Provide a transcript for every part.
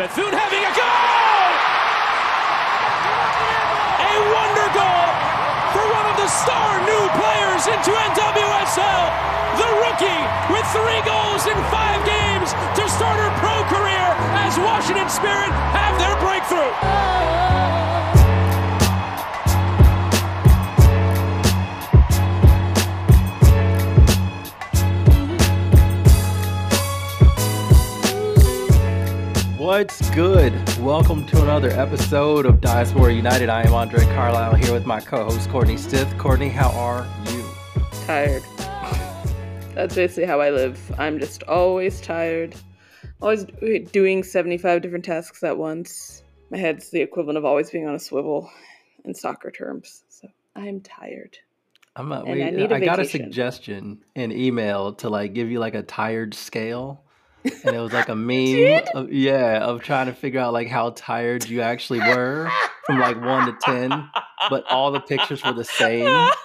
Bethune having a goal! A wonder goal for one of the star new players into NWSL. The rookie with 3 goals in 5 games to start her pro career as Washington Spirit have their breakthrough. What's good? Welcome to another episode of Diaspora United. I am Andre Carlisle here with my co-host Courtney Stith. Courtney, how are you? Tired. That's basically how I live. I'm just always tired. Always doing 75 different tasks at once. My head's the equivalent of always being on a swivel in soccer terms. So I'm tired. I got a suggestion in email to give you a tired scale. And it was a meme of trying to figure out how tired you actually were from 1 to 10, but all the pictures were the same.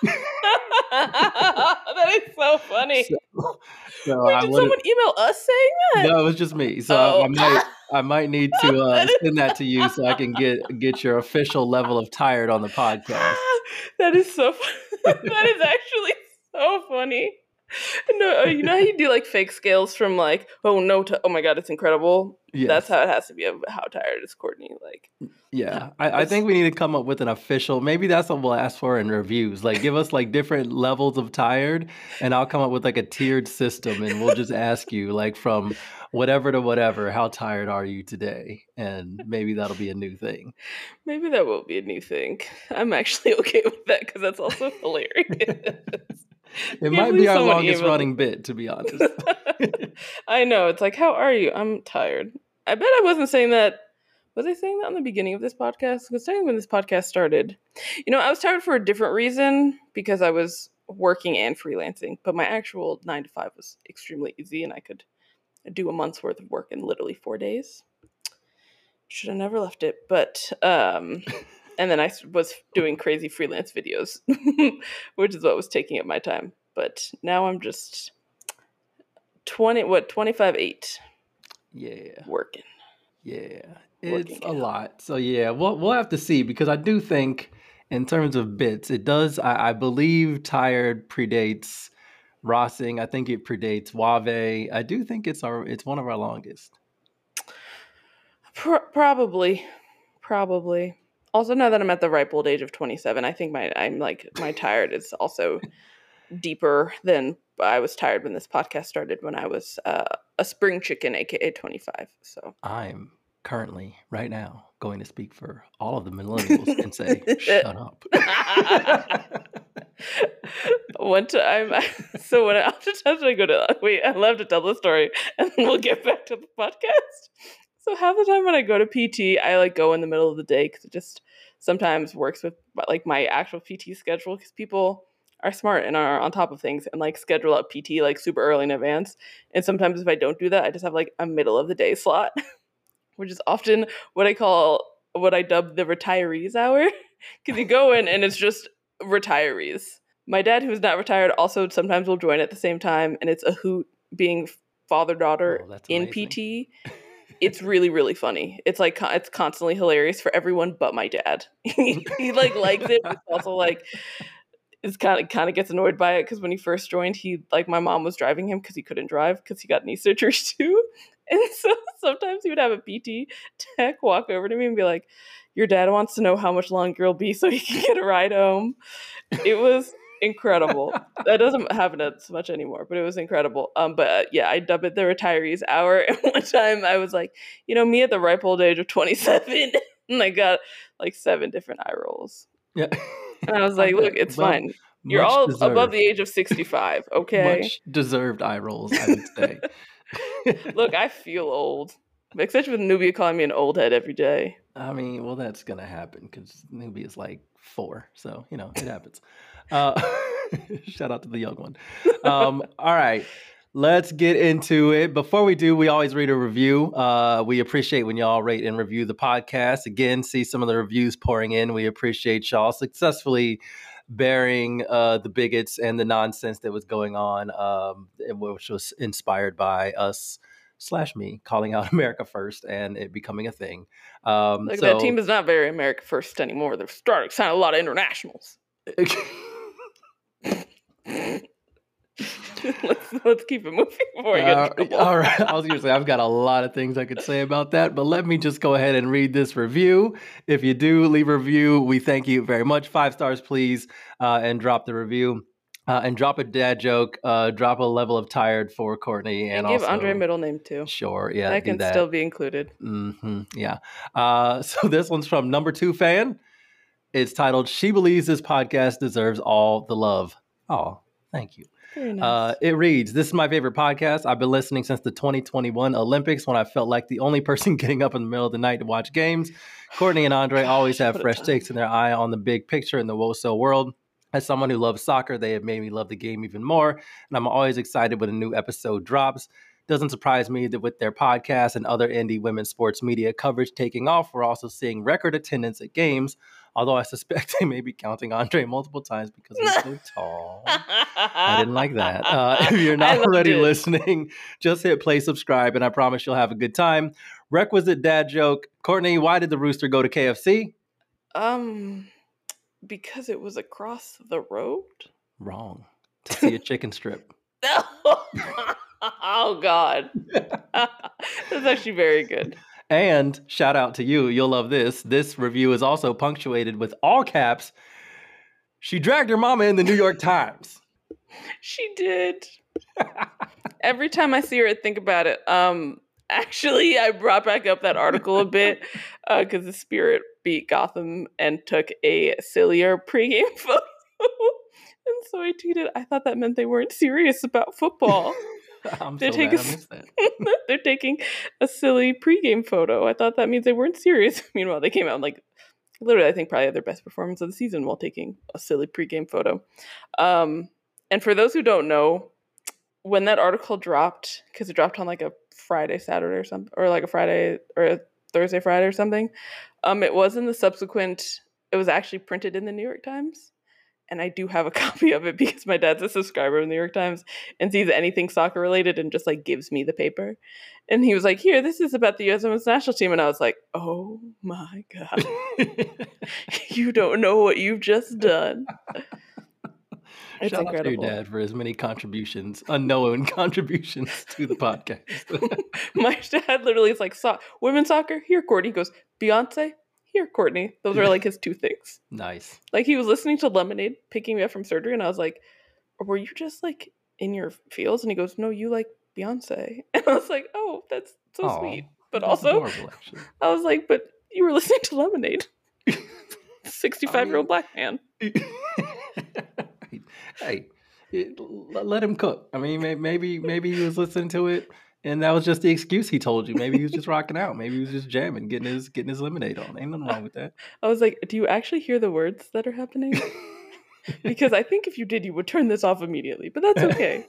That is so funny. So wait, did someone email us saying that? No, it was just me. So I might need to send that to you so I can get your official level of tired on the podcast. That is so funny. That is actually so funny. No, you know how you do fake scales from oh my god, it's incredible. Yes. That's how it has to be of how tired is Courtney. Yeah, I think we need to come up with an official. Maybe that's what we'll ask for in reviews. Give us different levels of tired, and I'll come up with a tiered system, and we'll just ask you from whatever to whatever. How tired are you today? And maybe that'll be a new thing. Maybe that will be a new thing. I'm actually okay with that because that's also hilarious. It might be our longest running bit, to be honest. I know. It's how are you? I'm tired. I bet I wasn't saying that. Was I saying that on the beginning of this podcast? Because technically when this podcast started, I was tired for a different reason because I was working and freelancing. But my actual 9 to 5 was extremely easy and I could do a month's worth of work in literally 4 days. Should have never left it. But, and then I was doing crazy freelance videos, which is what was taking up my time. But now I'm just 25/8. Yeah. Working. Yeah. It's a lot. So yeah, we'll have to see because I do think in terms of bits, it does. I believe tired predates Rossing. I think it predates Wave. I do think it's one of our longest. Probably. Also, now that I'm at the ripe old age of 27, I think my tired is also deeper than I was tired when this podcast started when I was a spring chicken, aka 25. So I'm currently right now going to speak for all of the millennials and say, shut up. One time, oftentimes I go to I love to tell the story, and then we'll get back to the podcast. So half the time when I go to PT, I go in the middle of the day because it just sometimes works with my actual PT schedule because people are smart and are on top of things and schedule out PT super early in advance. And sometimes if I don't do that, I just have a middle of the day slot, which is often what I dub the retirees hour because you go in and it's just retirees. My dad, who's not retired, also sometimes will join at the same time, and it's a hoot being father-daughter in PT. It's really, really funny. It's it's constantly hilarious for everyone but my dad. He likes it, but also it's kind of gets annoyed by it because when he first joined, he my mom was driving him because he couldn't drive because he got knee surgery too, and so sometimes he would have a PT tech walk over to me and be like, "Your dad wants to know how much longer you'll be so he can get a ride home." It was incredible. That doesn't happen as much anymore, but it was incredible. Yeah, I dub it the retirees hour. And one time I was me at the ripe old age of 27, and I got 7 different eye rolls. Yeah. And I was look, it's fine. You're all deserved. Above the age of 65, okay? Much deserved eye rolls, I would say. Look, I feel old. Especially with Nubia calling me an old head every day. I mean, well, that's going to happen because Nubia is 4. So, it happens. Shout out to the young one. All right. Let's get into it. Before we do, we always read a review. We appreciate when y'all rate and review the podcast. Again, see some of the reviews pouring in. We appreciate y'all successfully bearing the bigots and the nonsense that was going on, which was inspired by us /me calling out America first and it becoming a thing. That team is not very America first anymore. They're starting to sign a lot of internationals. let's keep it moving before I get in trouble. All right. I was going to say, I've got a lot of things I could say about that, but let me just go ahead and read this review. If you do leave a review, we thank you very much. 5 stars, please, and drop the review. And drop a dad joke, drop a level of tired for Courtney. And give Andre a middle name too. Sure, yeah. That can still be included. Yeah. So this one's from number 2 fan. It's titled, She Believes This Podcast Deserves All the Love. Oh, thank you. Very nice. It reads, this is my favorite podcast. I've been listening since the 2021 Olympics when I felt like the only person getting up in the middle of the night to watch games. Courtney and Andre always have fresh takes in their eye on the big picture in the WOSO world. As someone who loves soccer, they have made me love the game even more, and I'm always excited when a new episode drops. Doesn't surprise me that with their podcast and other indie women's sports media coverage taking off, we're also seeing record attendance at games, although I suspect they may be counting Andre multiple times because he's so tall. I didn't like that. If you're not already listening, just hit play, subscribe, and I promise you'll have a good time. Requisite dad joke. Courtney, why did the rooster go to KFC? Because it was across the road? Wrong. To see a chicken strip. Oh, God. That's actually very good. And shout out to you. You'll love this. This review is also punctuated with all caps. She dragged her mama in the New York Times. She did. Every time I see her, I think about it. Actually, I brought back up that article a bit because the Spirit beat Gotham and took a sillier pregame photo. And so I tweeted, I thought that meant they weren't serious about football. They're taking a silly pregame photo. I thought that means they weren't serious. Meanwhile, they came out and literally, I think probably had their best performance of the season while taking a silly pregame photo. And for those who don't know, when that article dropped, because it dropped on a Friday, Saturday or something, or a Friday or a Thursday, Friday or something, it was in the subsequent, it was actually printed in the New York Times. And I do have a copy of it because my dad's a subscriber of the New York Times and sees anything soccer related and just gives me the paper. And he was like, here, this is about the U.S. Women's National Team. And I was like, oh my God. You don't know what you've just done. It's Shout incredible. out to your dad for his many contributions, unknown contributions to the podcast. My dad literally is like, women's soccer? Here, Courtney. He goes, Beyonce? Here, Courtney. Those are his 2 things. Nice. He was listening to Lemonade, picking me up from surgery, and I was like, were you just in your feels? And he goes, no, you like Beyonce. And I was like, oh, that's so sweet. But also, adorable, I was like, but you were listening to Lemonade. 65-year-old black man. Hey, let him cook. I mean, maybe he was listening to it, and that was just the excuse he told you. Maybe he was just rocking out. Maybe he was just jamming, getting his lemonade on. Ain't nothing wrong with that. I was like, do you actually hear the words that are happening? Because I think if you did, you would turn this off immediately. But that's okay.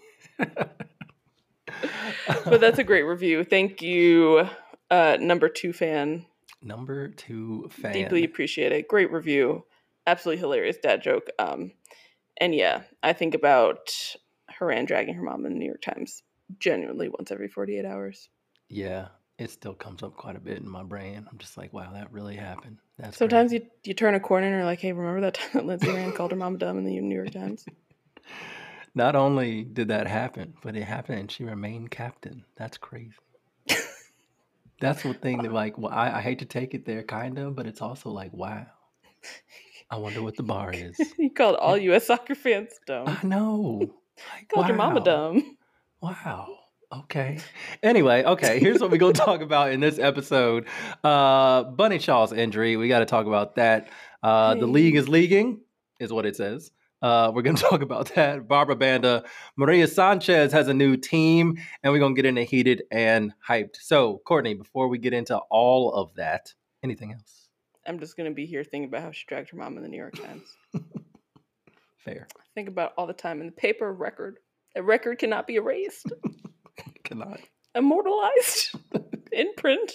But that's a great review. Thank you, number 2 fan. Number 2 fan. Deeply appreciate it. Great review. Absolutely hilarious dad joke. And yeah, I think about Haran dragging her mom in the New York Times genuinely once every 48 hours. Yeah, it still comes up quite a bit in my brain. I'm just like, wow, that really happened. That's sometimes you turn a corner and you're like, hey, remember that time that Lindsay Rand called her mom dumb in the New York Times? Not only did that happen, but it happened and she remained captain. That's crazy. That's one thing that I hate to take it there kind of, but it's also wow. I wonder what the bar is. You called all U.S. soccer fans dumb. I know. Called your mama dumb. Wow. Okay. Anyway, here's what we're going to talk about in this episode. Bunny Shaw's injury. We got to talk about that. The league is leaguing, is what it says. We're going to talk about that. Barbara Banda. Maria Sanchez has a new team, and we're going to get into heated and hyped. So, Courtney, before we get into all of that, anything else? I'm just going to be here thinking about how she dragged her mom in the New York Times. Fair. Think about all the time in the paper record. A record cannot be erased. Cannot. Immortalized. In print.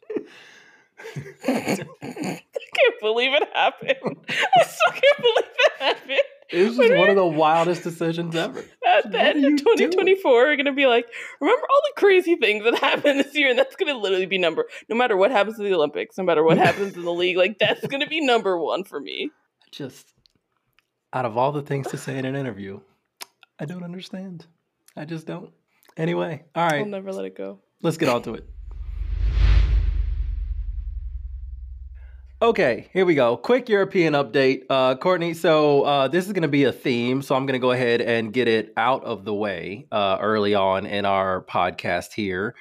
I can't believe it happened. I still can't believe it happened. It was just one of the wildest decisions ever. at the end of 2024 are going to be like, remember all the crazy things that happened this year? And that's going to literally be no matter what happens to the Olympics, no matter what happens in the league, like that's going to be number one for me. Just out of all the things to say in an interview, I don't understand. I just don't. Anyway, all right. I'll never let it go. Let's get on to it. Okay, here we go. Quick European update. Courtney, so this is going to be a theme, so I'm going to go ahead and get it out of the way early on in our podcast here.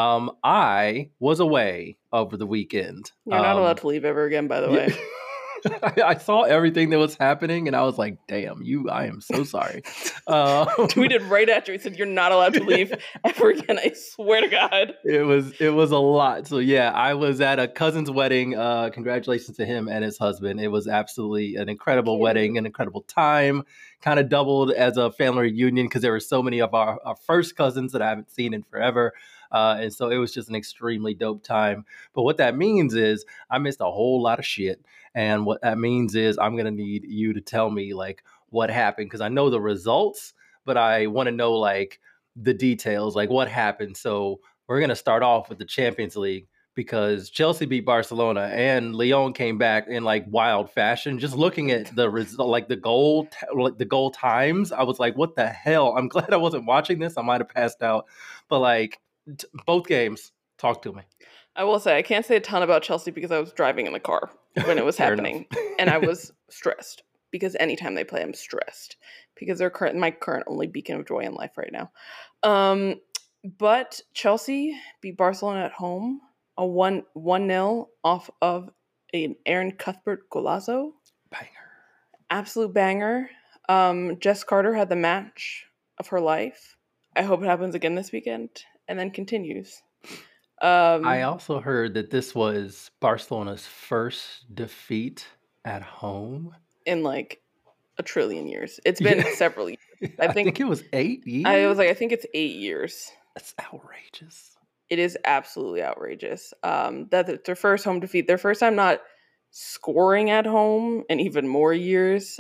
I was away over the weekend. You're not allowed to leave ever again, by the way. I saw everything that was happening, and I was like, damn, I am so sorry. Tweeted right after he said, you're not allowed to leave ever again. I swear to God. It was a lot. So yeah, I was at a cousin's wedding. Congratulations to him and his husband. It was absolutely an incredible wedding, an incredible time. Kind of doubled as a family reunion because there were so many of our first cousins that I haven't seen in forever. And so it was just an extremely dope time. But what that means is I missed a whole lot of shit. And what that means is I'm going to need you to tell me like what happened, because I know the results, but I want to know like the details, like what happened. So we're going to start off with the Champions League because Chelsea beat Barcelona and Lyon came back in like wild fashion. Just looking at the result, like the goal times, I was like, what the hell? I'm glad I wasn't watching this. I might have passed out, but like both games, talk to me. I will say I can't say a ton about Chelsea because I was driving in the car when it was happening, and I was stressed because anytime they play, I'm stressed because they're my current only beacon of joy in life right now. But Chelsea beat Barcelona at home, a 1-0 off of an Aaron Cuthbert golazo. Banger. Absolute banger. Jess Carter had the match of her life. I hope it happens again this weekend and then continues. I also heard that this was Barcelona's first defeat at home in like a trillion years. It's been several years. I think it was 8 years. I think it's 8 years. That's outrageous. It is absolutely outrageous. That's their first home defeat. Their first time not scoring at home in even more years.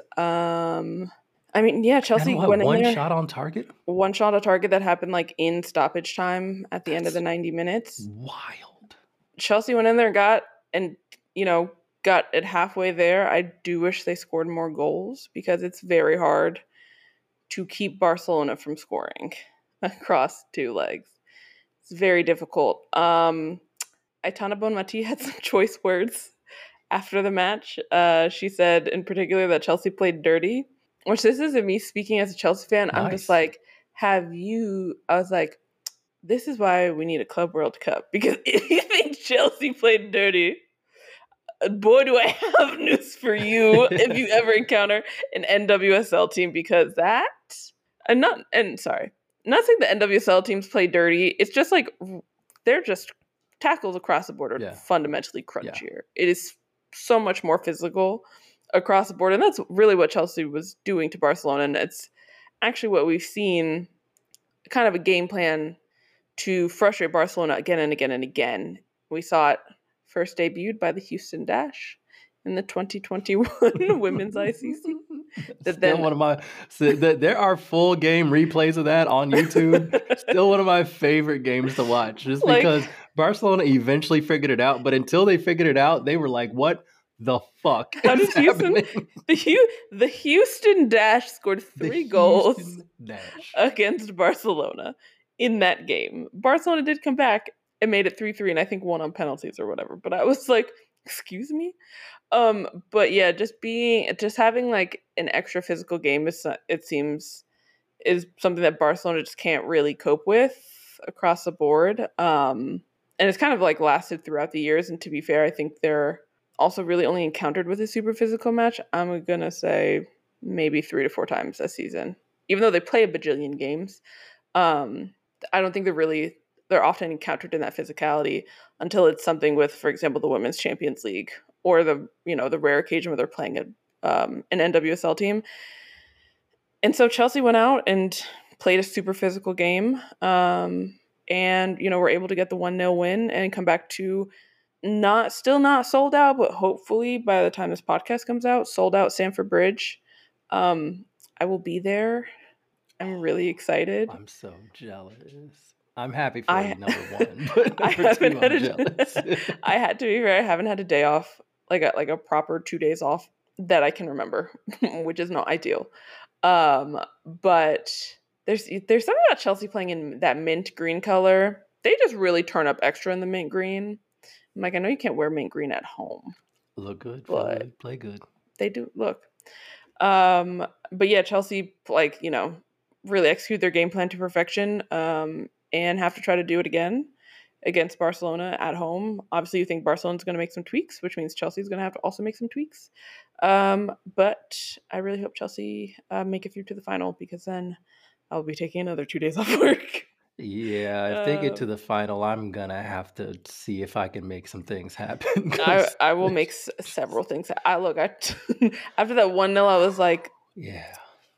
I mean, yeah, Chelsea went in there. One shot on target? One shot on target that happened like in stoppage time at the end of the 90 minutes. Wild. Chelsea went in there and got it halfway there. I do wish they scored more goals because it's very hard to keep Barcelona from scoring across two legs. It's very difficult. Aitana Bonmati had some choice words after the match. She said in particular that Chelsea played dirty. Which this isn't me speaking as a Chelsea fan. Nice. I'm just like, I was like, this is why we need a Club World Cup. Because if you think Chelsea played dirty, boy, do I have news for you if you ever encounter an NWSL team. Because not saying the NWSL teams play dirty. It's just like, they're just tackles across the board are fundamentally crunchier. Yeah. It is so much more physical across the board, and that's really what Chelsea was doing to Barcelona, and it's actually what we've seen, kind of a game plan to frustrate Barcelona again and again and again. We saw it first debuted by the Houston Dash in the 2021 Women's ICC. There are full game replays of that on YouTube. Still one of my favorite games to watch, just because Barcelona eventually figured it out, but until they figured it out, they were like, what the fuck? How did Houston? The Houston Dash scored 3 goals against Barcelona in that game. Barcelona did come back and made it 3-3, and I think won on penalties or whatever. But I was like, excuse me. But yeah, just having like an extra physical game is something that Barcelona just can't really cope with across the board. And it's kind of like lasted throughout the years. And to be fair, I think they're also really only encountered with a super physical match, I'm going to say maybe 3 to 4 times a season. Even though they play a bajillion games, I don't think they're often encountered in that physicality until it's something with, for example, the Women's Champions League or the rare occasion where they're playing an NWSL team. And so Chelsea went out and played a super physical game, and were able to get the 1-0 win and come back to still not sold out, but hopefully by the time this podcast comes out, sold out Stamford Bridge. I will be there. I'm really excited. I'm so jealous. I'm happy for I you, number one, but I number haven't two, had I'm a jealous. I had to be fair, I haven't had a day off, like a proper 2 days off that I can remember, which is not ideal. But there's something about Chelsea playing in that mint green color. They just really turn up extra in the mint green. I'm like, I know you can't wear mint green at home, Look good, feel but good, play good. they do look. But yeah, Chelsea, like, really execute their game plan to perfection, and have to try to do it again against Barcelona at home. Obviously, you think Barcelona's going to make some tweaks, which means Chelsea's going to have to also make some tweaks. But I really hope Chelsea make it through to the final, because then I'll be taking another 2 days off work. Yeah, if they get to Um, the final, I'm gonna have to see if I can make some things happen I because I will make several things. I look, I after that 1-0, I was like, yeah,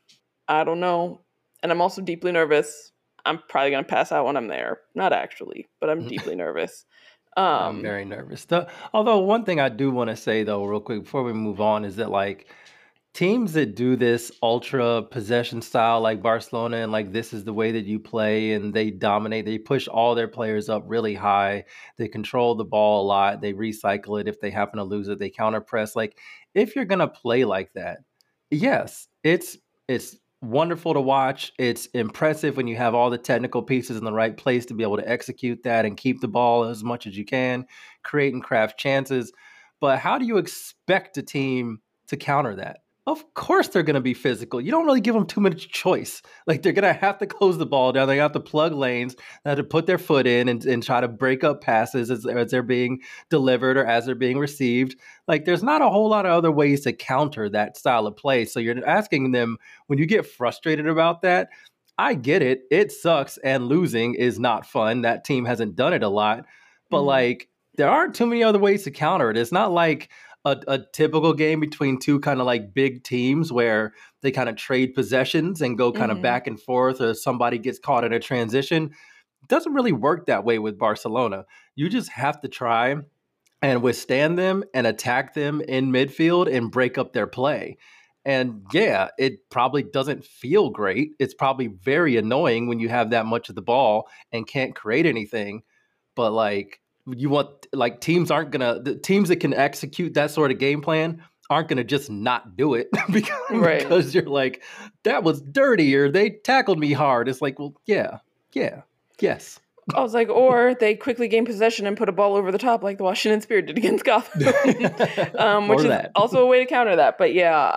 I don't know. And I'm also deeply nervous. I'm probably going to pass out when I'm there. Not actually, but I'm deeply nervous. I'm Um, very nervous. Although one thing I do want to say though, real quick before we move on, is that like teams that do this ultra possession style, like Barcelona, and like this is the way that you play, and they dominate. They push all their players up really high. They control the ball a lot. They recycle it if they happen to lose it. They counter press. Like if you're gonna play like that, yes, it's wonderful to watch. It's impressive when you have all the technical pieces in the right place to be able to execute that and keep the ball as much as you can, create and craft chances. But how do you expect a team to counter that? Of course they're going to be physical. You don't really give them too much choice. Like they're going to have to close the ball down. They have to plug lanes. They have to put their foot in and try to break up passes as they're being delivered or as they're being received. Like there's not a whole lot of other ways to counter that style of play. So you're asking them, when you get frustrated about that, I get it. It sucks and losing is not fun. That team hasn't done it a lot. But mhm. like there aren't too many other ways to counter it. It's not like a typical game between two kind of like big teams where they kind of trade possessions and go kind of Mhm. back and forth, or somebody gets caught in a transition. It doesn't really work that way with Barcelona. You just have to try and withstand them and attack them in midfield and break up their play. And yeah, it probably doesn't feel great. It's probably very annoying when you have that much of the ball and can't create anything. But like you want like teams aren't gonna the teams that can execute that sort of game plan aren't gonna just not do it Right. because you're like, that was dirty or they tackled me hard. It's like, well, yeah, yes. I was like, or they quickly gain possession and put a ball over the top like the Washington Spirit did against Gotham, which Or is that. also a way to counter that. But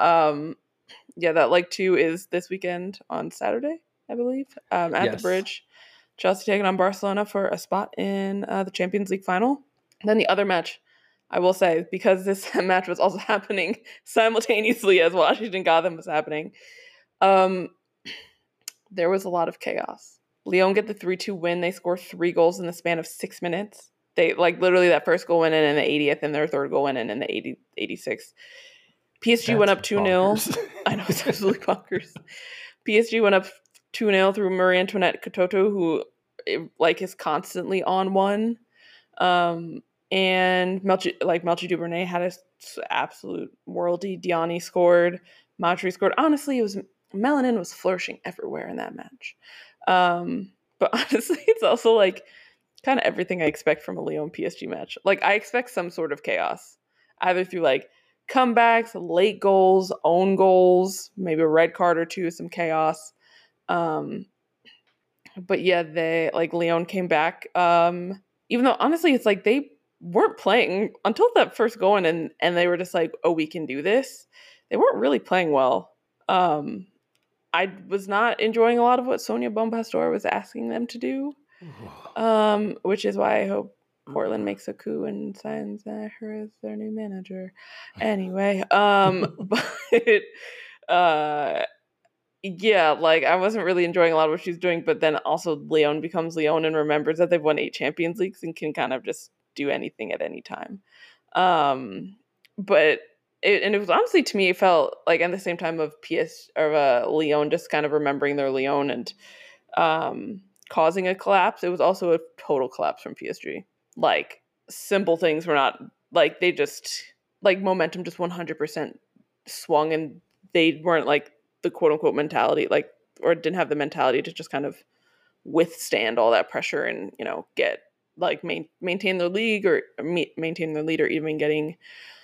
yeah, that Leg 2 is this weekend on Saturday, I believe, at the Yes. Bridge. Chelsea taking on Barcelona for a spot in the Champions League final. And then the other match, I will say, because this match was also happening simultaneously as Washington Gotham was happening, there was a lot of chaos. Lyon get the 3-2 win. They score 3 goals in the span of 6 minutes. They like literally that first goal went in the 80th and their third goal went in the 86th. PSG went up 2-0. I know, it's absolutely bonkers. PSG went up 2-0 through Marie-Antoinette Katoto, who is constantly on one. And Melchi Dubernay had an absolute worldie. Diani scored. Matri scored. Honestly, Melanin was flourishing everywhere in that match. But honestly, it's also like kind of everything I expect from a Lyon PSG match. Like I expect some sort of chaos, either through like comebacks, late goals, own goals, maybe a red card or two, some chaos. But yeah, they like Lyon came back. Even though honestly, it's like they weren't playing until that first goal in, and they were just like, oh, we can do this. They weren't really playing well. I was not enjoying a lot of what Sonia Bonpastor was asking them to do, which is why I hope Portland makes a coup and signs her as their new manager. Anyway, but yeah, like I wasn't really enjoying a lot of what she's doing, but then also Lyon becomes Lyon and remembers that they've won 8 Champions Leagues and can kind of just do anything at any time. But it was honestly, to me, it felt like at the same time of Lyon just kind of remembering their Lyon and causing a collapse. It was also a total collapse from PSG. Like simple things were not like they just like momentum just 100% swung, and they weren't like the quote unquote mentality like or didn't have the mentality to just kind of withstand all that pressure and, get like maintain their league or maintain their lead or even getting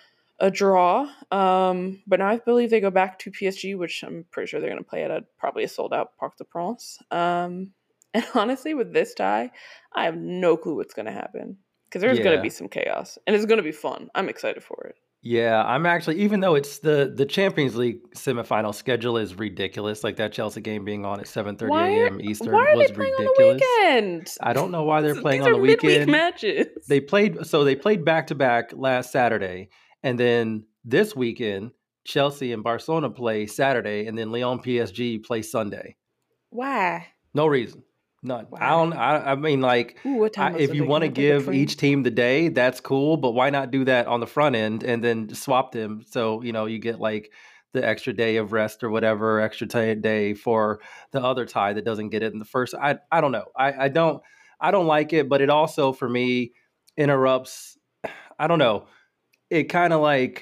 a draw. But now I believe they go back to PSG, which I'm pretty sure they're going to play at probably a sold out Parc de France. And honestly, with this tie, I have no clue what's going to happen because there's going to be some chaos and it's going to be fun. I'm excited for it. Yeah, I'm actually, even though it's the Champions League semifinal schedule is ridiculous, like that Chelsea game being on at 7:30 a.m. Eastern was ridiculous. On the weekend? I don't know why they're playing These on the weekend. Midweek matches. They played back to back last Saturday, and then this weekend Chelsea and Barcelona play Saturday, and then Lyon PSG play Sunday. Why? No reason. None. Wow. I mean, like, if you want to give each team the day, that's cool. But why not do that on the front end and then swap them? So, you get like the extra day of rest or whatever, extra day for the other tie that doesn't get it in the first. I don't know. I don't like it, but it also for me interrupts. I don't know. It kind of like.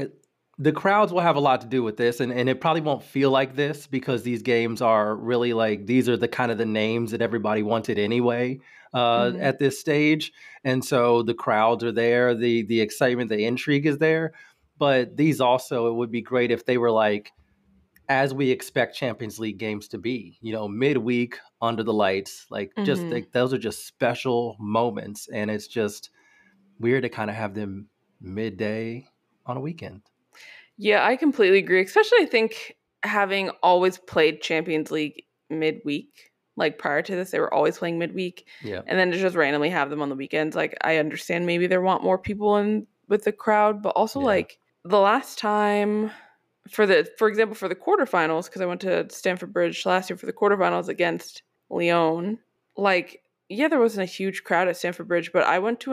The crowds will have a lot to do with this, and it probably won't feel like this because these games are really like these are the kind of the names that everybody wanted anyway at this stage, and so the crowds are there, the excitement, the intrigue is there. But these also, it would be great if they were like as we expect Champions League games to be, midweek under the lights, like just like those are just special moments, and it's just weird to kind of have them midday on a weekend. Yeah, I completely agree. Especially, I think having always played Champions League midweek, like prior to this, they were always playing midweek. Yeah. And then to just randomly have them on the weekends, like I understand maybe they want more people in with the crowd, but also like the last time for example, for the quarterfinals, because I went to Stamford Bridge last year for the quarterfinals against Lyon, like, yeah, there wasn't a huge crowd at Stamford Bridge, but I went to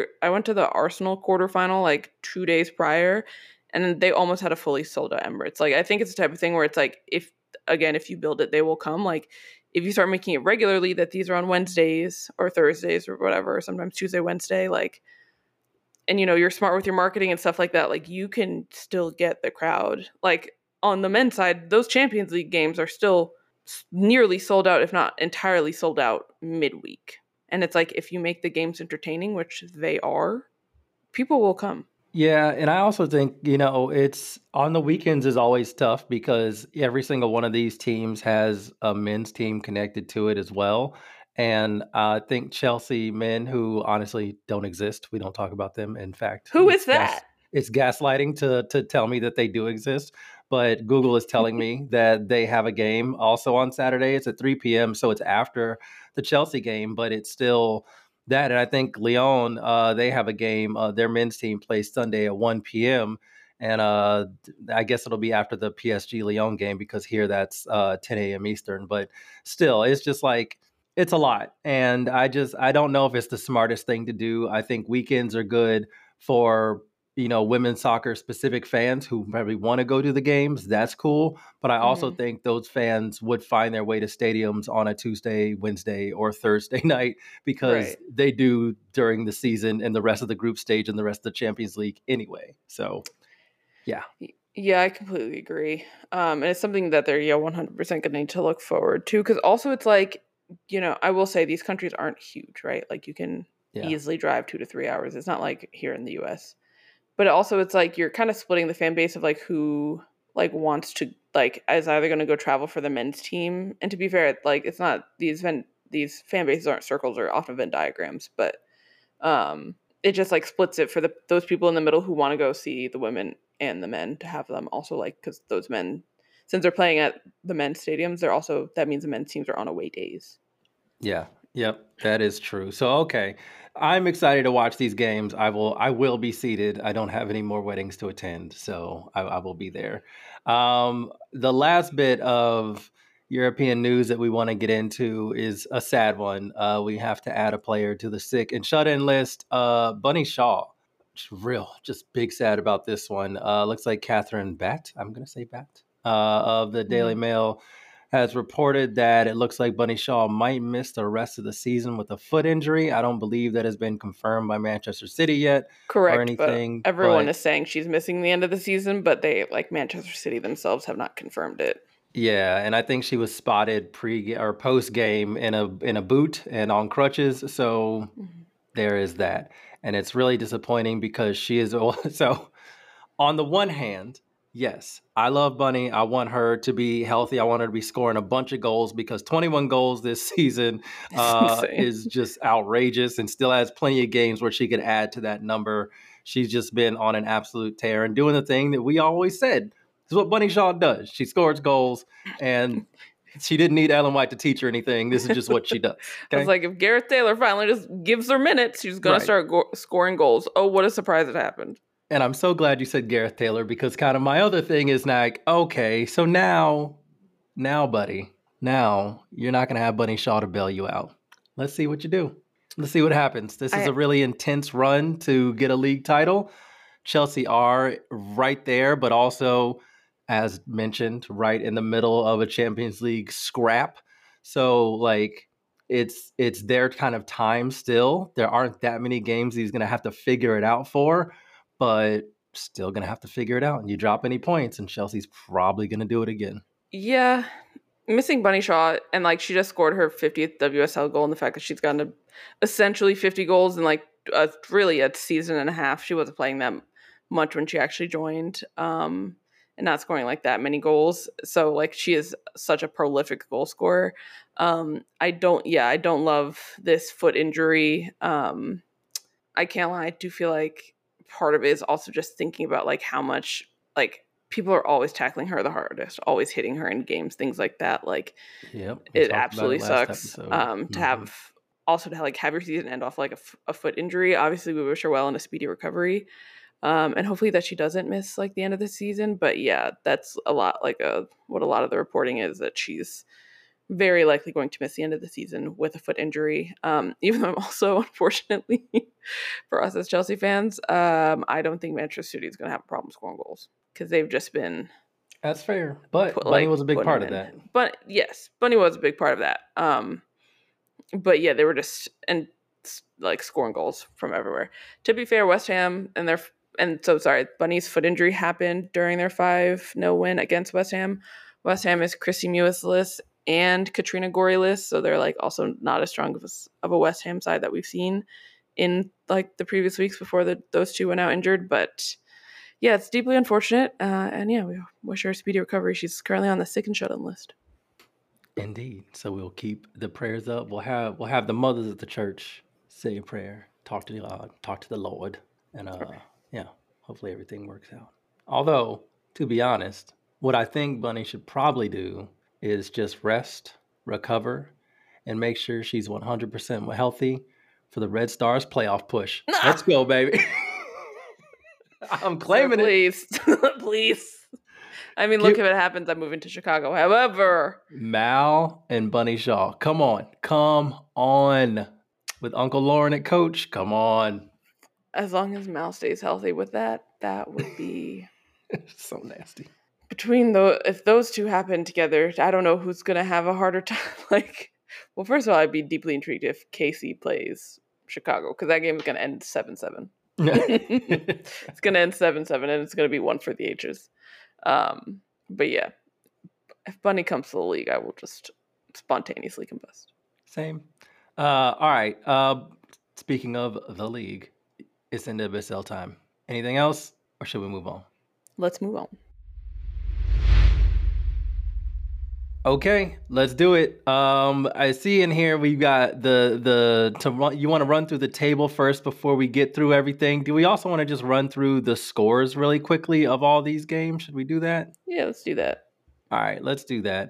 the Arsenal quarterfinal like 2 days prior, and they almost had a fully sold out Emirates. Like, I think it's the type of thing where it's like, if you build it, they will come. Like, if you start making it regularly that these are on Wednesdays or Thursdays or whatever, sometimes Tuesday, Wednesday, like, and you're smart with your marketing and stuff like that, like you can still get the crowd. Like on the men's side, those Champions League games are still nearly sold out, if not entirely sold out midweek. And it's like, if you make the games entertaining, which they are, people will come. Yeah, and I also think, it's on the weekends is always tough because every single one of these teams has a men's team connected to it as well. And I think Chelsea men who honestly don't exist, we don't talk about them. In fact, who is that? It's gaslighting to tell me that they do exist. But Google is telling me that they have a game also on Saturday. It's at 3 p.m., so it's after the Chelsea game, but it's still that. And I think Lyon, they have a game. Their men's team plays Sunday at 1 p.m. And I guess it'll be after the PSG Lyon game because here that's 10 a.m. Eastern. But still, it's just like, it's a lot. And I don't know if it's the smartest thing to do. I think weekends are good for, women's soccer specific fans who probably want to go to the games. That's cool. But I also think those fans would find their way to stadiums on a Tuesday, Wednesday, or Thursday night because they do during the season and the rest of the group stage and the rest of the Champions League anyway. So, yeah. Yeah, I completely agree. And it's something that they're 100% going to need to look forward to. Because also it's like, I will say these countries aren't huge, right? Like you can easily drive 2 to 3 hours. It's not like here in the US. But also it's like you're kind of splitting the fan base of like who like wants to like is either going to go travel for the men's team. And to be fair, like it's not these fan bases aren't circles or often Venn diagrams, but it just like splits it for those people in the middle who want to go see the women and the men to have them also like because those men, since they're playing at the men's stadiums, that means the men's teams are on away days. Yeah. Yep. That is true. So, okay. I'm excited to watch these games. I will be seated. I don't have any more weddings to attend, so I will be there. The last bit of European news that we want to get into is a sad one. We have to add a player to the sick and shut-in list. Bunny Shaw. Just big sad about this one. Looks like Catherine Batt. I'm going to say Batt. Of the Daily Mail has reported that it looks like Bunny Shaw might miss the rest of the season with a foot injury. I don't believe that has been confirmed by Manchester City yet. Correct, or anything. Everyone is saying she's missing the end of the season, but they, like Manchester City themselves, have not confirmed it. Yeah, and I think she was spotted pre or post game in a boot and on crutches. So Mhm. there is that, and it's really disappointing because she is so. On the one hand, yes, I love Bunny. I want her to be healthy. I want her to be scoring a bunch of goals because 21 goals this season It's insane. is just outrageous and still has plenty of games where she could add to that number. She's just been on an absolute tear and doing the thing that we always said. This is what Bunny Shaw does. She scores goals and she didn't need Ellen White to teach her anything. This is just what she does. I was Okay. like, if Gareth Taylor finally just gives her minutes, she's gonna Right. start scoring goals. Oh, what a surprise it happened! And I'm so glad you said Gareth Taylor because kind of my other thing is like, okay, so now, buddy, now you're not going to have Bunny Shaw to bail you out. Let's see what you do. Let's see what happens. This is a really intense run to get a league title. Chelsea are right there, but also, as mentioned, right in the middle of a Champions League scrap. So, like, it's their kind of time still. There aren't that many games he's going to have to figure it out for, but still going to have to figure it out. And you drop any points, and Chelsea's probably going to do it again. Yeah, missing Bunny Shaw, and like she just scored her 50th WSL goal, and the fact that she's gotten to essentially 50 goals in like really a season and a half. She wasn't playing that much when she actually joined, and not scoring like that many goals. So like she is such a prolific goal scorer. I don't love this foot injury. I can't lie, I do feel like part of it is also just thinking about like how much like people are always tackling her the hardest, always hitting her in games, things like that. Like Yep, it absolutely sucks. To Mhm. have also to have your season end off like a foot injury. Obviously, we wish her well in a speedy recovery, and hopefully that she doesn't miss like the end of the season. But yeah, that's a lot like what a lot of the reporting is that she's very likely going to miss the end of the season with a foot injury. Even though I'm also, unfortunately, for us as Chelsea fans, I don't think Manchester City is going to have a problem scoring goals because they've just been That's fair, but Bunny was a big part of that. But yes, Bunny was a big part of that. But yeah, they were just and like scoring goals from everywhere. To be fair, West Ham Bunny's foot injury happened during their 5-0 win against West Ham. West Ham is Chrissy Muislis and Katrina Gorilis, so they're like also not as strong of a West Ham side that we've seen in like the previous weeks before those two went out injured. But yeah, it's deeply unfortunate, and yeah, we wish her a speedy recovery. She's currently on the sick and shut-in list. Indeed. So we'll keep the prayers up. We'll have the mothers at the church say a prayer, talk to the Lord, and yeah, hopefully everything works out. Although, to be honest, what I think Bunny should probably do is just rest, recover, and make sure she's 100% healthy for the Red Stars playoff push. Let's go, baby. I'm claiming please. Please. I mean, look, if it happens, I'm moving to Chicago. However, Mal and Bunny Shaw, come on. With Uncle Lauren at coach, come on. As long as Mal stays healthy with that would be so nasty. If those two happen together, I don't know who's gonna have a harder time. Like, well, first of all, I'd be deeply intrigued if Casey plays Chicago because that game is gonna end 7-7. It's gonna end 7-7, and it's gonna be one for the ages. But yeah, if Bunny comes to the league, I will just spontaneously combust. Same. All right. Speaking of the league, it's NWSL time. Anything else, or should we move on? Let's move on. Okay, let's do it. I see in here we've got you want to run through the table first before we get through everything. Do we also want to just run through the scores really quickly of all these games? Should we do that? Yeah, let's do that. All right, let's do that.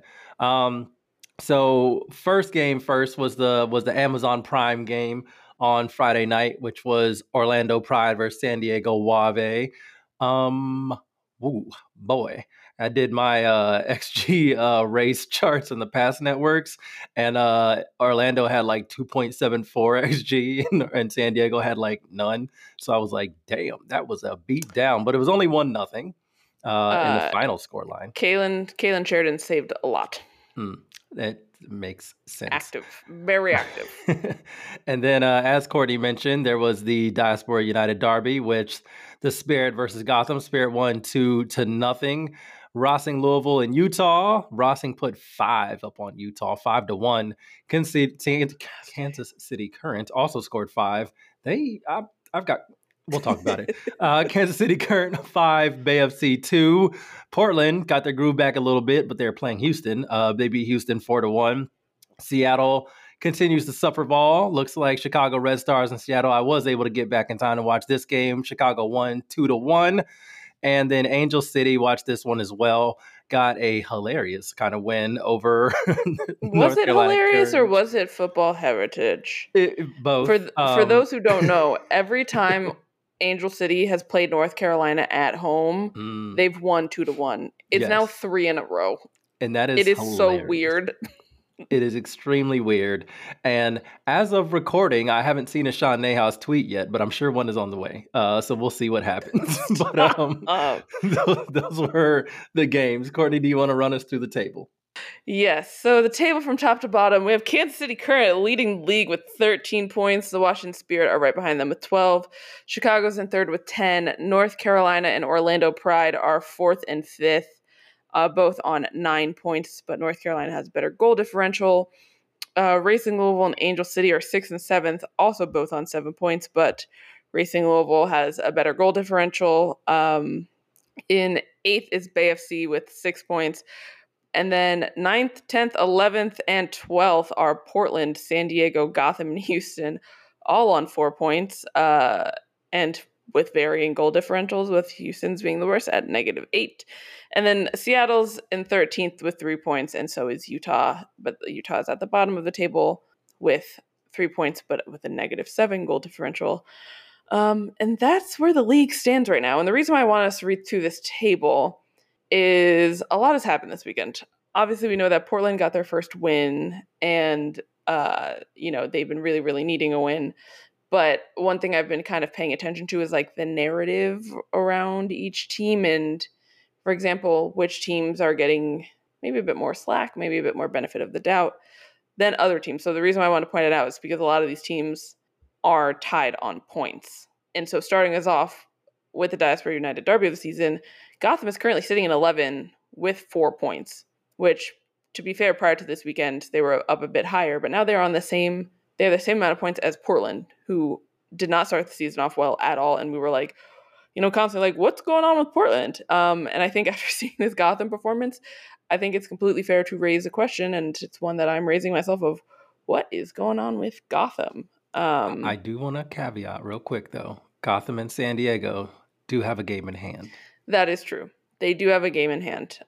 So first game was the Amazon Prime game on Friday night, which was Orlando Pride versus San Diego Wave. Ooh, boy. I did my XG race charts in the past networks, and Orlando had like 2.74 XG, and San Diego had like none. So I was like, damn, that was a beat down. But it was only 1-0 in the final score line. Kaylin Sheridan saved a lot. That makes sense. Active, very active. And then, as Courtney mentioned, there was the Diaspora United Derby, which the Spirit versus Gotham. Spirit won 2-0. Rossing, Louisville, and Utah. Rossing put 5 up on Utah, 5-1. Kansas City Current also scored 5. We'll talk about it. Kansas City Current 5, Bay FC 2. Portland got their groove back a little bit, but they're playing Houston. They beat Houston 4-1. Seattle continues to suffer ball. Looks like Chicago Red Stars and Seattle. I was able to get back in time to watch this game. Chicago won 2-1. And then Angel City watched this one as well. Got a hilarious kind of win over Was it hilarious or was it football heritage? Both. For those who don't know, every time Angel City has played North Carolina at home, they've won 2-1. It's now 3 in a row. And that is hilarious. So weird. It is extremely weird. And as of recording, I haven't seen a Sean Nahas tweet yet, but I'm sure one is on the way. So we'll see what happens. But those were the games. Courtney, do you want to run us through the table? Yes. So the table from top to bottom, we have Kansas City Current leading the league with 13 points. The Washington Spirit are right behind them with 12. Chicago's in third with 10. North Carolina and Orlando Pride are fourth and fifth. Both on 9 points, but North Carolina has a better goal differential. Racing Louisville and Angel City are 6th and 7th, also both on 7 points, but Racing Louisville has a better goal differential. In 8th is Bay FC with 6 points. And then 9th, 10th, 11th, and 12th are Portland, San Diego, Gotham, and Houston, all on 4 points. And with varying goal differentials, with Houston's being the worst at -8. And then Seattle's in 13th with 3 points, and so is Utah. But Utah is at the bottom of the table with 3 points, but with a -7 goal differential. And that's where the league stands right now. And the reason why I want us to read through this table is a lot has happened this weekend. Obviously, we know that Portland got their first win, and they've been really, really needing a win. But one thing I've been kind of paying attention to is like the narrative around each team, and for example, which teams are getting maybe a bit more slack, maybe a bit more benefit of the doubt than other teams. So the reason why I want to point it out is because a lot of these teams are tied on points. And so starting us off with the Diaspora United Derby of the season, Gotham is currently sitting in 11 with 4 points, which, to be fair, prior to this weekend, they were up a bit higher, but now they're on the same amount of points as Portland, who did not start the season off well at all. And we were like, constantly like, what's going on with Portland? And I think after seeing this Gotham performance, I think it's completely fair to raise a question, and it's one that I'm raising myself of what is going on with Gotham? I do want to caveat real quick, though. Gotham and San Diego do have a game in hand. That is true. They do have a game in hand,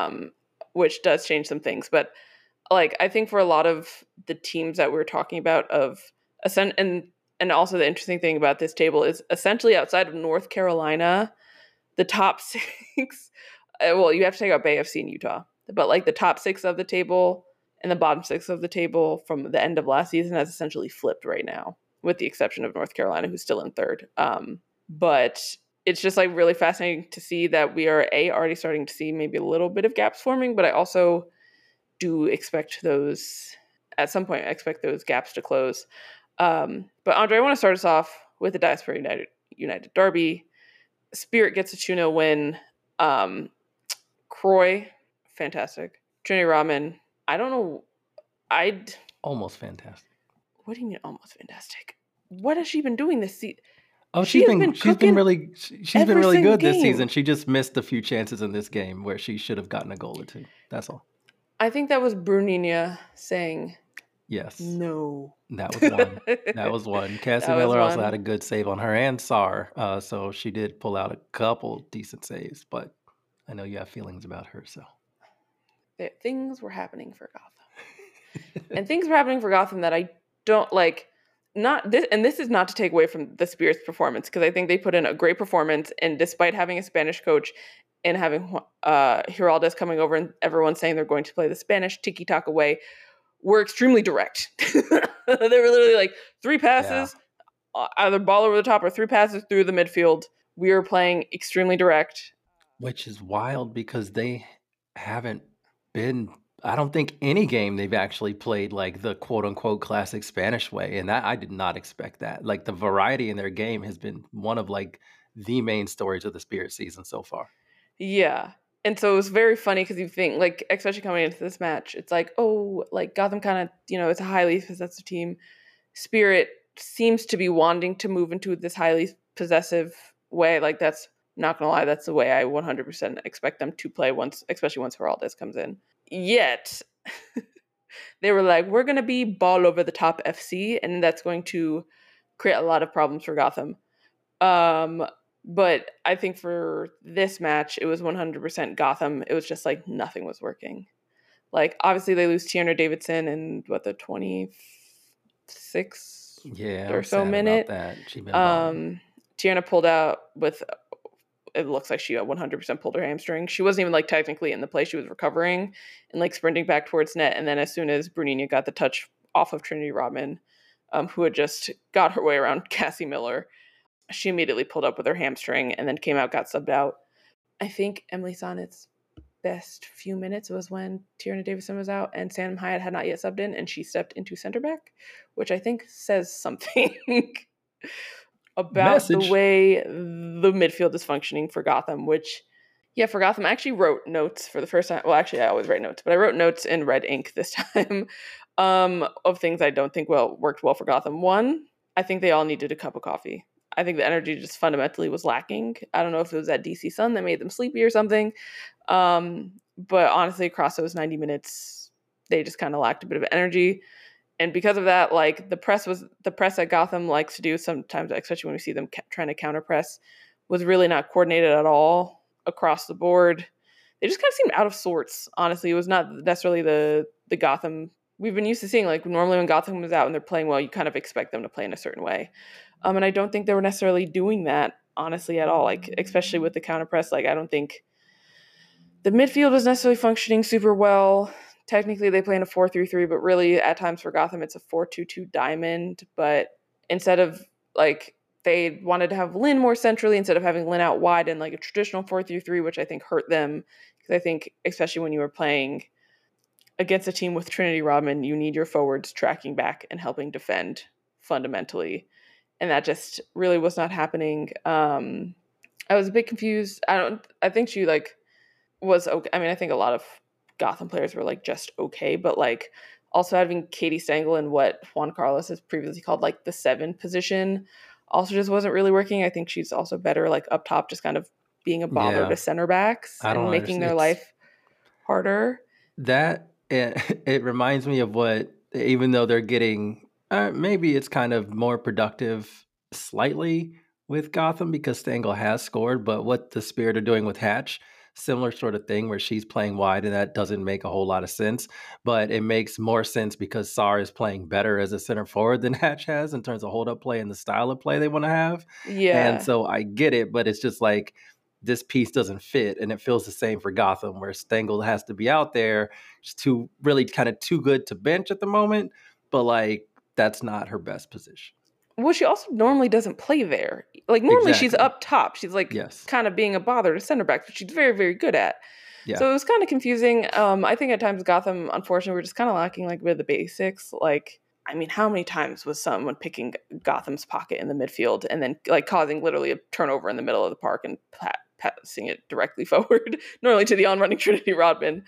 which does change some things. But like, I think for a lot of the teams that we're talking about and also the interesting thing about this table is essentially outside of North Carolina, the top 6, well, you have to take out Bay FC and Utah, but like the top 6 of the table and the bottom 6 of the table from the end of last season has essentially flipped right now, with the exception of North Carolina, who's still in third. But it's just like really fascinating to see that we are already starting to see maybe a little bit of gaps forming, but I also do expect those at some point. I expect those gaps to close. But Andre, I want to start us off with the Diaspora United Derby. Spirit gets a 2-0 win. Croy, fantastic. Trinity Rodman, I don't know. Almost fantastic. What do you mean almost fantastic? What has she been doing this season? Oh, she's been really good game. This season. She just missed a few chances in this game where she should have gotten a goal or two. That's all. I think that was Brunina saying yes. No. That was one. That was one. Cassie Miller also had a good save on her, and Sar. So she did pull out a couple decent saves, but I know you have feelings about her. So things were happening for Gotham. And things were happening for Gotham that I don't like. Not this, and this is not to take away from the Spirit's performance, because I think they put in a great performance, and despite having a Spanish coach and having Giraldez coming over and everyone saying they're going to play the Spanish tiki-taka way, we're extremely direct. They were literally like 3 passes, either ball over the top or 3 passes through the midfield. We are playing extremely direct. Which is wild because they haven't been, I don't think any game they've actually played like the quote unquote classic Spanish way. And that I did not expect that. Like the variety in their game has been one of like the main stories of the Spirit season so far. Yeah. And so it was very funny because you think, like, especially coming into this match, it's like, oh, like Gotham kind of, it's a highly possessive team. Spirit seems to be wanting to move into this highly possessive way. Like, that's not gonna lie, that's the way I 100% expect them to play especially once Heraldez comes in. Yet they were like, we're gonna be ball over the top FC, and that's going to create a lot of problems for Gotham. But I think for this match, it was 100% Gotham. It was just like nothing was working. Like, obviously they lose Tierna Davidson in the 26th or so minute. That. She been Tierna pulled out with, it looks like she 100% pulled her hamstring. She wasn't even like technically in the play. She was recovering and like sprinting back towards net. And then as soon as Brunina got the touch off of Trinity Rodman, who had just got her way around Cassie Miller, she immediately pulled up with her hamstring and then came out, got subbed out. I think Emily Sonnet's best few minutes was when Tierna Davidson was out and Sam Hyatt had not yet subbed in, and she stepped into center back, which I think says something about the way the midfield is functioning for Gotham, which, yeah, for Gotham, I actually wrote notes for the first time. Well, actually, I always write notes, but I wrote notes in red ink this time of things I don't think worked well for Gotham. One, I think they all needed a cup of coffee. I think the energy just fundamentally was lacking. I don't know if it was that DC sun that made them sleepy or something. But honestly, across those 90 minutes, they just kind of lacked a bit of energy. And because of that, like the press that Gotham likes to do sometimes, especially when we see them trying to counter press, was really not coordinated at all across the board. They just kind of seemed out of sorts. Honestly, it was not necessarily the Gotham we've been used to seeing. Like, normally when Gotham comes out and they're playing well, you kind of expect them to play in a certain way. And I don't think they were necessarily doing that, honestly, at all. Like, especially with the counter press, like I don't think the midfield was necessarily functioning super well. Technically, they play in a 4-3-3, but really, at times for Gotham, it's a 4-2-2 diamond. But instead of, like, they wanted to have Lynn more centrally instead of having Lynn out wide in, like, a traditional 4-3-3, which I think hurt them. Because I think, especially when you were playing against a team with Trinity Rodman, you need your forwards tracking back and helping defend fundamentally. And that just really was not happening. I was a bit confused. I think she, like, was okay. I mean, I think a lot of Gotham players were like just okay, but like also having Katie Stengel in what Juan Carlos has previously called like the 7 position also just wasn't really working. I think she's also better like up top, just kind of being a bother to center backs and making their life harder. That it reminds me of what, even though they're getting maybe it's kind of more productive slightly with Gotham because Stengel has scored, but what the Spirit are doing with Hatch, similar sort of thing where she's playing wide, and that doesn't make a whole lot of sense, but it makes more sense because Sarr is playing better as a center forward than Hatch has in terms of hold up play and the style of play they want to have. Yeah. And so I get it, but it's just like this piece doesn't fit, and it feels the same for Gotham where Stengel has to be out there. She's too good to bench at the moment, but like that's not her best position. Well, she also normally doesn't play there. Like, normally she's up top. She's like kind of being a bother to center back, which she's very, very good at. Yeah. So it was kind of confusing. I think at times Gotham, unfortunately, we're just kind of lacking like a bit of the basics. Like, I mean, how many times was someone picking Gotham's pocket in the midfield and then like causing literally a turnover in the middle of the park and passing it directly forward, normally to the on-running Trinity Rodman.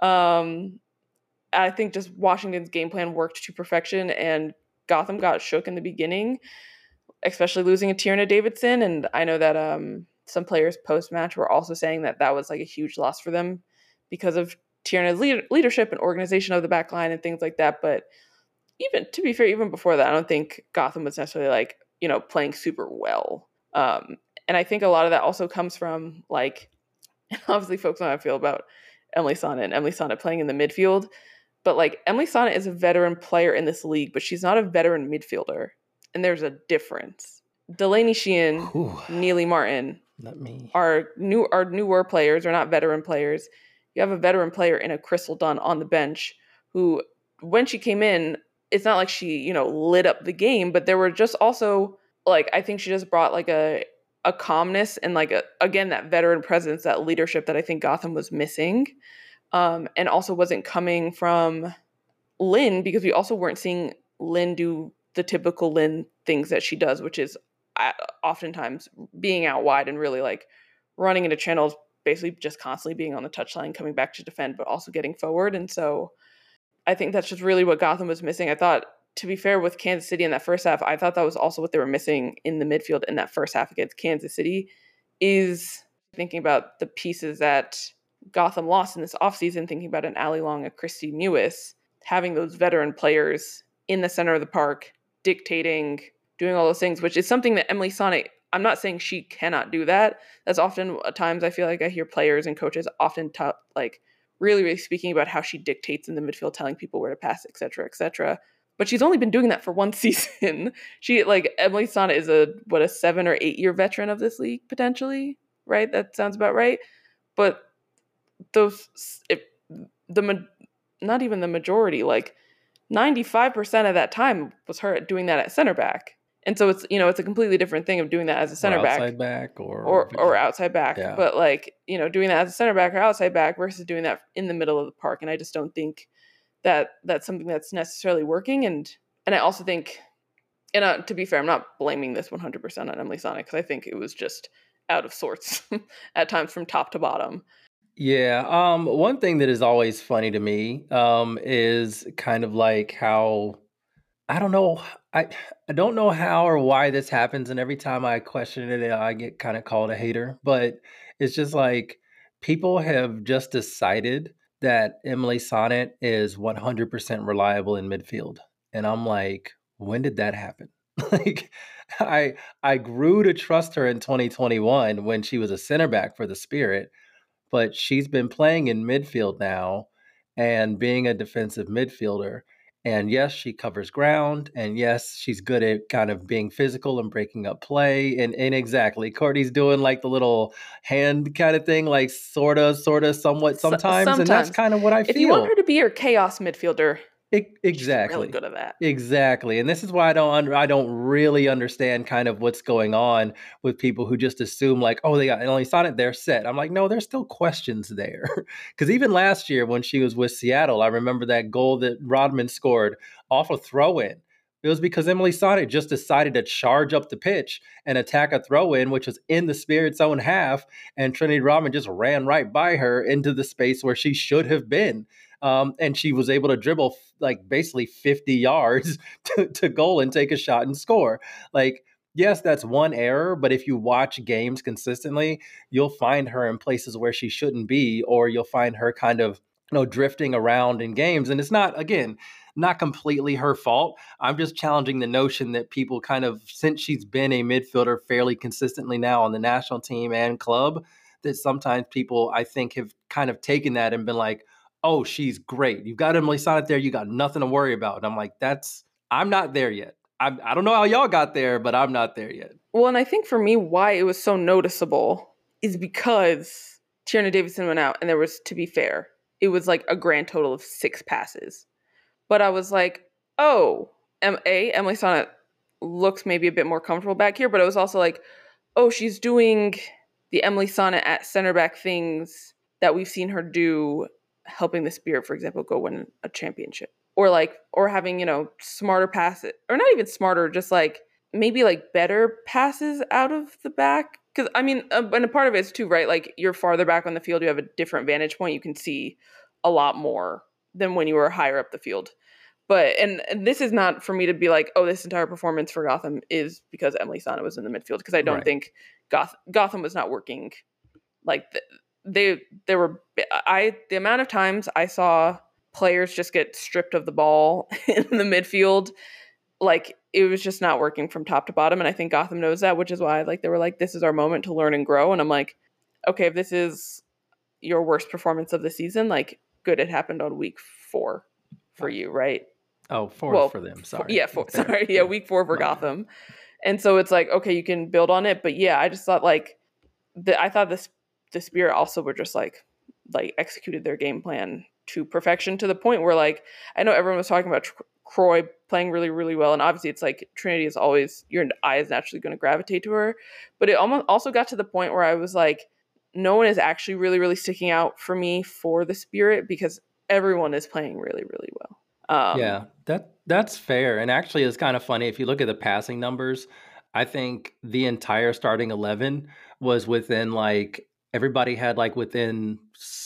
I think just Washington's game plan worked to perfection, and Gotham got shook in the beginning, especially losing a Tierna Davidson. And I know that some players post-match were also saying that was like a huge loss for them because of Tierna's leadership and organization of the back line and things like that. But even, to be fair, even before that, I don't think Gotham was necessarily like, playing super well. And I think a lot of that also comes from like, obviously folks know how I feel about Emily Sonnett and Emily Sonnett playing in the midfield. But like Emily Sonnett is a veteran player in this league, but she's not a veteran midfielder. And there's a difference. Delaney Sheehan, Neely Martin are newer players, are not veteran players. You have a veteran player in a Crystal Dunn on the bench who, when she came in, it's not like she, lit up the game, but there were just also like, I think she just brought like a calmness and like again, that veteran presence, that leadership that I think Gotham was missing. And also wasn't coming from Lynn, because we also weren't seeing Lynn do the typical Lynn things that she does, which is oftentimes being out wide and really like running into channels, basically just constantly being on the touchline, coming back to defend, but also getting forward. And so I think that's just really what Gotham was missing. I thought, to be fair, with Kansas City in that first half, I thought that was also what they were missing in the midfield in that first half against Kansas City, is thinking about the pieces that Gotham lost in this offseason, thinking about an Ali Long, a Christy Mewis, having those veteran players in the center of the park, dictating, doing all those things, which is something that Emily Sonic, I'm not saying she cannot do that. That's often at times I feel like I hear players and coaches often really, really speaking about how she dictates in the midfield, telling people where to pass, et cetera, et cetera. But she's only been doing that for one season. Emily Sonic is a 7 or 8 year veteran of this league, potentially, right? That sounds about right. But not even the majority, like 95% of that time was her doing that at center back. And so it's a completely different thing of doing that as a center back, outside back or outside back. Yeah. But doing that as a center back or outside back versus doing that in the middle of the park. And I just don't think that that's something that's necessarily working. And I also think, and to be fair, I'm not blaming this 100% on Emily Sonic, because I think it was just out of sorts at times from top to bottom. Yeah. One thing that is always funny to me is kind of like how, I don't know. I don't know how or why this happens, and every time I question it, I get kind of called a hater. But it's just like people have just decided that Emily Sonnet is 100% reliable in midfield, and I'm like, when did that happen? Like, I grew to trust her in 2021 when she was a center back for the Spirit, but she's been playing in midfield now and being a defensive midfielder. And yes, she covers ground. And yes, she's good at kind of being physical and breaking up play. And exactly, Courtney's doing like the little hand kind of thing, like sort of, somewhat, sometimes. And that's kind of what I feel. If you want her to be your chaos midfielder, exactly, she's really good at that. Exactly. And this is why I don't really understand kind of what's going on with people who just assume like, oh, they got Emily Sonnet, they're set. I'm like, no, there's still questions there. Because even last year when she was with Seattle, I remember that goal that Rodman scored off a throw-in. It was because Emily Sonnet just decided to charge up the pitch and attack a throw-in, which was in the Spirit's own half, and Trinity Rodman just ran right by her into the space where she should have been. And she was able to dribble like basically 50 yards to goal and take a shot and score. Like, yes, that's one error, but if you watch games consistently, you'll find her in places where she shouldn't be, or you'll find her kind of, drifting around in games. And it's not, again, not completely her fault. I'm just challenging the notion that people kind of, since she's been a midfielder fairly consistently now on the national team and club, that sometimes people, I think, have kind of taken that and been like, oh, she's great. You've got Emily Sonnet there. You got nothing to worry about. And I'm like, I'm not there yet. I don't know how y'all got there, but I'm not there yet. Well, and I think for me, why it was so noticeable is because Tierna Davidson went out, and there was, to be fair, it was like a grand total of 6 passes. But I was like, oh, Emily Sonnet looks maybe a bit more comfortable back here. But it was also like, oh, she's doing the Emily Sonnet at center back things that we've seen her do, helping the Spirit, for example, go win a championship, or having, smarter passes, or not even smarter, just like maybe like better passes out of the back. Because I mean, and a part of it is too, right? Like, you're farther back on the field, you have a different vantage point. You can see a lot more than when you were higher up the field. But, and this is not for me to be like, oh, this entire performance for Gotham is because Emily Sonnet was in the midfield, because I don't think Gotham was not working like the amount of times I saw players just get stripped of the ball in the midfield, like, it was just not working from top to bottom. And I think Gotham knows that, which is why they were like, this is our moment to learn and grow. And I'm like, okay, if this is your worst performance of the season, like, good, it happened on week 4 for you, right? Oh, 4 for them. Sorry. 4. Sorry. Yeah, week 4 for Gotham. And so it's like, okay, you can build on it. But yeah, I just thought I thought the Spirit also were just like executed their game plan to perfection, to the point where, like, I know everyone was talking about Croy playing really, really well. And obviously it's like Trinity is always, your eye is naturally going to gravitate to her. But it almost also got to the point where I was like, no one is actually really, really sticking out for me for the Spirit, because everyone is playing really, really well. Yeah, that's fair. And actually, it's kind of funny. If you look at the passing numbers, I think the entire starting 11 was within like everybody had like within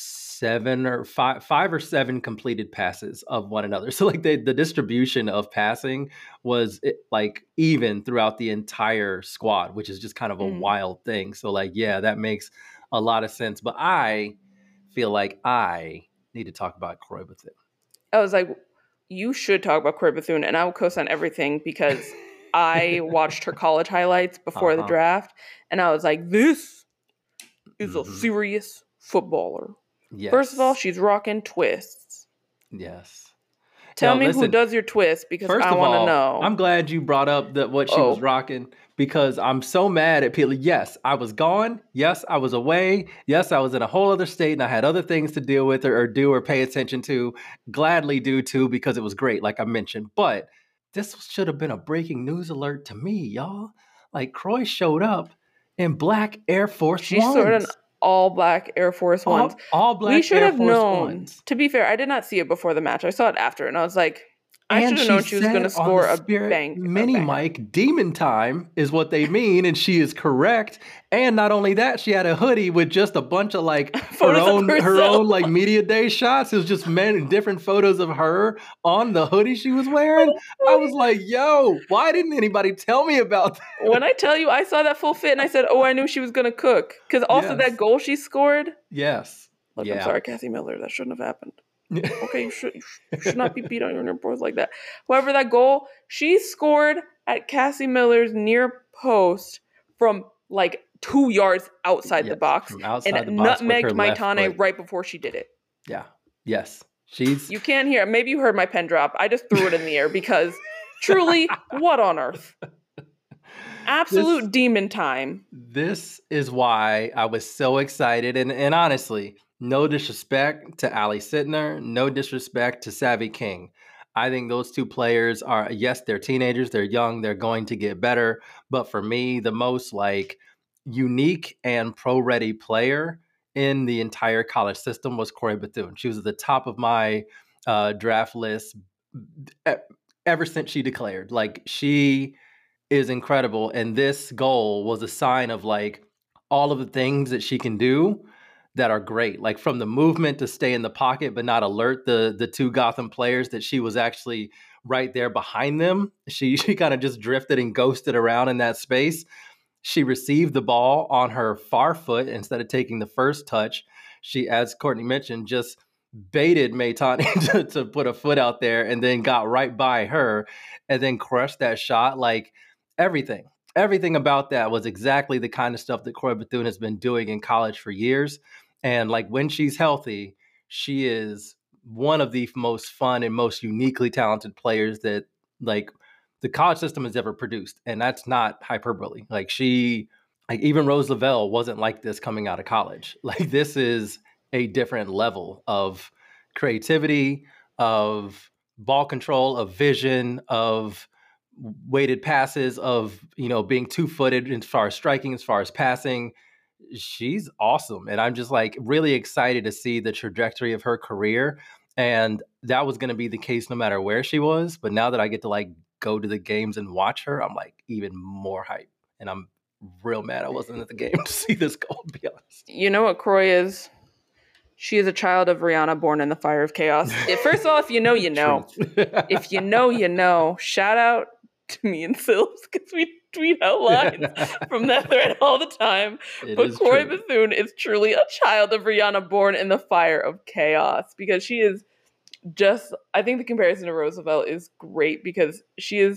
5 or 7 completed passes of one another. So like the distribution of passing was like even throughout the entire squad, which is just kind of a wild thing. So like, yeah, that makes a lot of sense. But I feel like I need to talk about Croy Bethune. I was like, you should talk about Croy Bethune, and I will co-sign everything because I watched her college highlights before the draft, and I was like, this is a serious footballer. Yes. First of all, she's rocking twists. Yes. Tell me who does your twist because I want to know. I'm glad you brought up what she was rocking because I'm so mad at people. Yes, I was gone. Yes, I was away. Yes, I was in a whole other state and I had other things to deal with or do or pay attention to. Gladly do too because it was great, like I mentioned. But this should have been a breaking news alert to me, y'all. Like Croy showed up in black Air Force Ones. She's sort of all black Air Force Ones. All black Air Force Ones. We should have known. To be fair, I did not see it before the match. I saw it after, and I was like, I should have known she was going to score a bang. Mini Mike, demon time is what they mean, and she is correct. And not only that, she had a hoodie with just a bunch of like her own like media day shots. It was just different photos of her on the hoodie she was wearing. I was like, yo, why didn't anybody tell me about that? When I tell you I saw that full fit and I said, oh, I knew she was going to cook. Because also that goal she scored. Yes. Look, I'm sorry, Cassie Miller. That shouldn't have happened. Okay, you should not be beat on your boards like that. However, that goal, she scored at Cassie Miller's near post from like 2 yards outside the box and nutmegged Maitane right before she did it. Yeah. Yes. You can't hear. Maybe you heard my pen drop. I just threw it in the air because truly, what on earth? Absolute demon time. This is why I was so excited. And honestly, no disrespect to Ali Sittner, no disrespect to Savvy King. I think those two players are, yes, they're teenagers, they're young, they're going to get better. But for me, the most like unique and pro-ready player in the entire college system was Croy Bethune. She was at the top of my draft list ever since she declared. Like, she is incredible. And this goal was a sign of like all of the things that she can do that are great, like from the movement to stay in the pocket but not alert the two Gotham players that she was actually right there behind them. She kind of just drifted and ghosted around in that space. She received the ball on her far foot instead of taking the first touch. She, as Courtney mentioned, just baited Maitane to put a foot out there and then got right by her and then crushed that shot. Like everything about that was exactly the kind of stuff that Croy Bethune has been doing in college for years. And like when she's healthy, she is one of the most fun and most uniquely talented players that like the college system has ever produced. And that's not hyperbole. Like even Rose Lavelle wasn't like this coming out of college. Like this is a different level of creativity, of ball control, of vision, of weighted passes, of, being two-footed as far as striking, as far as passing. She's awesome. And I'm just like really excited to see the trajectory of her career. And that was going to be the case no matter where she was. But now that I get to like go to the games and watch her, I'm like even more hype. And I'm real mad I wasn't at the game to see this goal, to be honest. You know what Croy is? She is a child of Rihanna born in the fire of chaos. First of all, if you know, you know. If you know, you know. Shout out to me and Sills because we tweet out lines from that thread all the time. But Croy Bethune is truly a child of Rihanna born in the fire of chaos because she is just, I think the comparison to Rose Lavelle is great because she is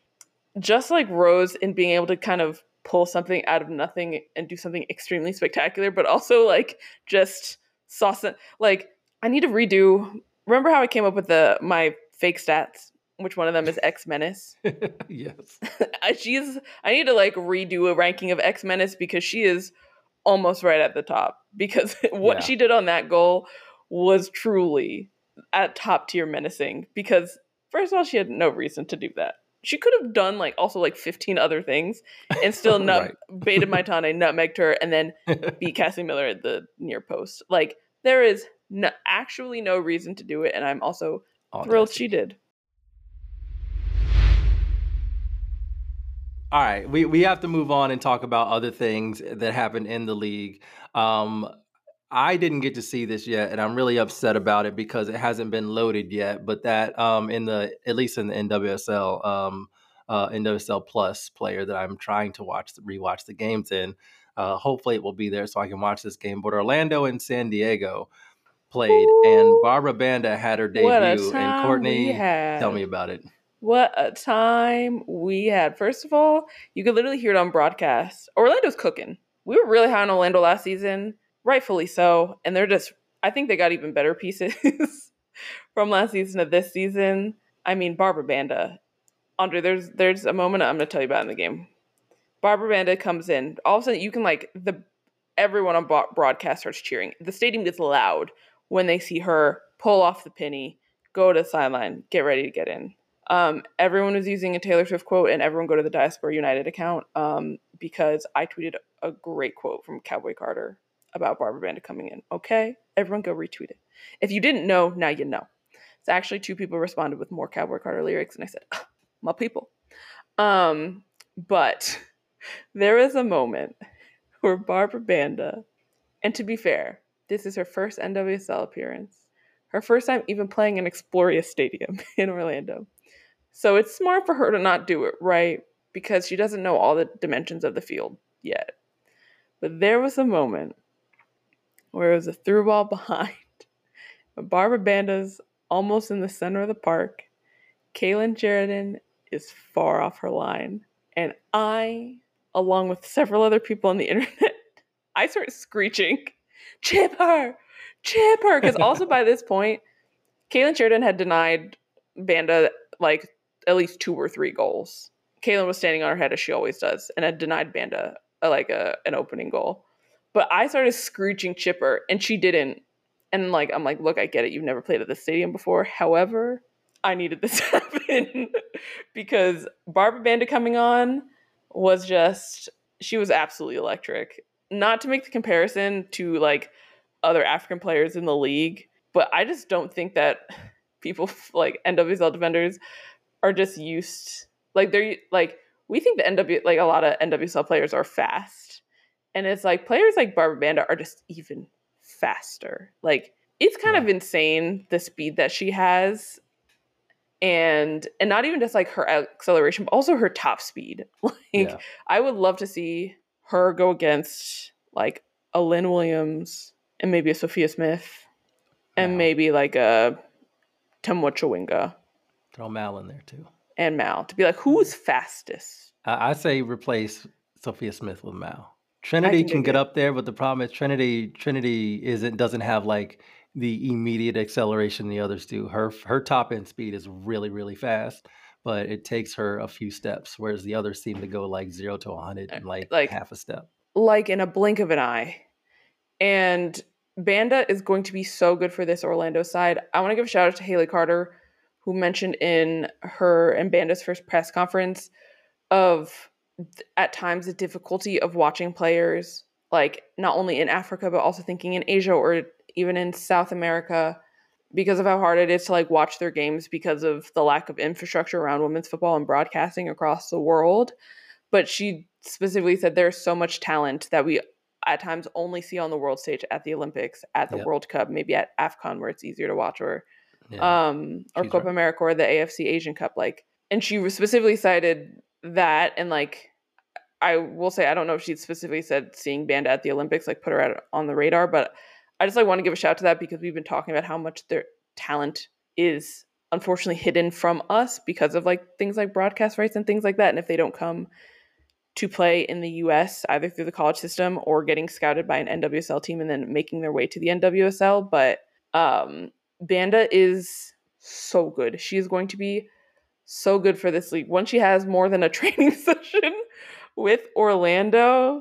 just like Rose in being able to kind of pull something out of nothing and do something extremely spectacular, but also like just sauce it. Like I need to redo. Remember how I came up with my fake stats? Which one of them is X Menace? Yes. I need to like redo a ranking of X Menace because she is almost right at the top because what she did on that goal was truly at top tier menacing because first of all, she had no reason to do that. She could have done like also like 15 other things and still baited Maitane, nutmegged her, and then beat Cassie Miller at the near post. Like there is actually no reason to do it. And I'm also thrilled she did. All right, we have to move on and talk about other things that happened in the league. Um, I didn't get to see this yet, and I'm really upset about it because it hasn't been loaded yet. But that in the at least in the NWSL NWSL Plus player that I'm trying to rewatch the games in, hopefully it will be there so I can watch this game. But Orlando and San Diego played, and Ooh, Barbara Banda had her what a debut. And time we Courtney, tell had. me about it. What a time we had. First of all, you could literally hear it on broadcast. Orlando's cooking. We were really high on Orlando last season, rightfully so. And I think they got even better pieces from last season to this season. I mean, Barbara Banda. Andre, there's a moment I'm going to tell you about in the game. Barbara Banda comes in. All of a sudden, you can everyone on broadcast starts cheering. The stadium gets loud when they see her pull off the penny, go to the sideline, get ready to get in. Everyone was using a Taylor Swift quote, and everyone go to the Diaspora United account because I tweeted a great quote from Cowboy Carter about Barbara Banda coming in. Okay, everyone go retweet it. If you didn't know, now you know. It's actually 2 people responded with more Cowboy Carter lyrics, and I said, my people. But there was a moment where Barbara Banda, and to be fair, this is her first NWSL appearance, her first time even playing in Exploria Stadium in Orlando. So it's smart for her to not do it, right? Because she doesn't know all the dimensions of the field yet. But there was a moment where it was a through ball behind. Barbara Banda's almost in the center of the park. Kaylin Sheridan is far off her line. And I, along with several other people on the internet, I start screeching, chip her! Chip her! Because also by this point, Kaylin Sheridan had denied Banda at least 2 or 3 goals. Kaylin was standing on her head as she always does, and had denied Banda an opening goal. But I started screeching chipper, and she didn't. And I'm like, look, I get it. You've never played at the stadium before. However, I needed this to happen because Barbara Banda coming on she was absolutely electric. Not to make the comparison to other African players in the league, but I just don't think that people like NWSL defenders are just used we think the a lot of NWSL players are fast, and it's players like Barbara Banda are just even faster. It's kind of insane the speed that she has, and not even just her acceleration, but also her top speed. I would love to see her go against a Lynn Williams and maybe a Sophia Smith and maybe a Temwa Chawinga. Throw Mal in there too. And Mal to be who's fastest? I say replace Sophia Smith with Mal. Trinity can get up there, but the problem is Trinity doesn't have the immediate acceleration the others do. Her top end speed is really, really fast, but it takes her a few steps, whereas the others seem to go 0 to 100 in half a step. In a blink of an eye. And Banda is going to be so good for this Orlando side. I want to give a shout out to Haley Carter, who mentioned in her and Banda's first press conference of at times the difficulty of watching players not only in Africa but also thinking in Asia or even in South America because of how hard it is to watch their games because of the lack of infrastructure around women's football and broadcasting across the world. But she specifically said there's so much talent that we at times only see on the world stage at the Olympics, at the World Cup, maybe at AFCON where it's easier to watch, or Copa America or the AFC Asian Cup. And she specifically cited that, and I will say, I don't know if she specifically said seeing Banda at the Olympics put her on the radar, but I just want to give a shout to that because we've been talking about how much their talent is unfortunately hidden from us because of things like broadcast rights and things like that. And if they don't come to play in the US either through the college system or getting scouted by an NWSL team and then making their way to the NWSL, but Banda is so good. She is going to be so good for this league. Once she has more than a training session with Orlando,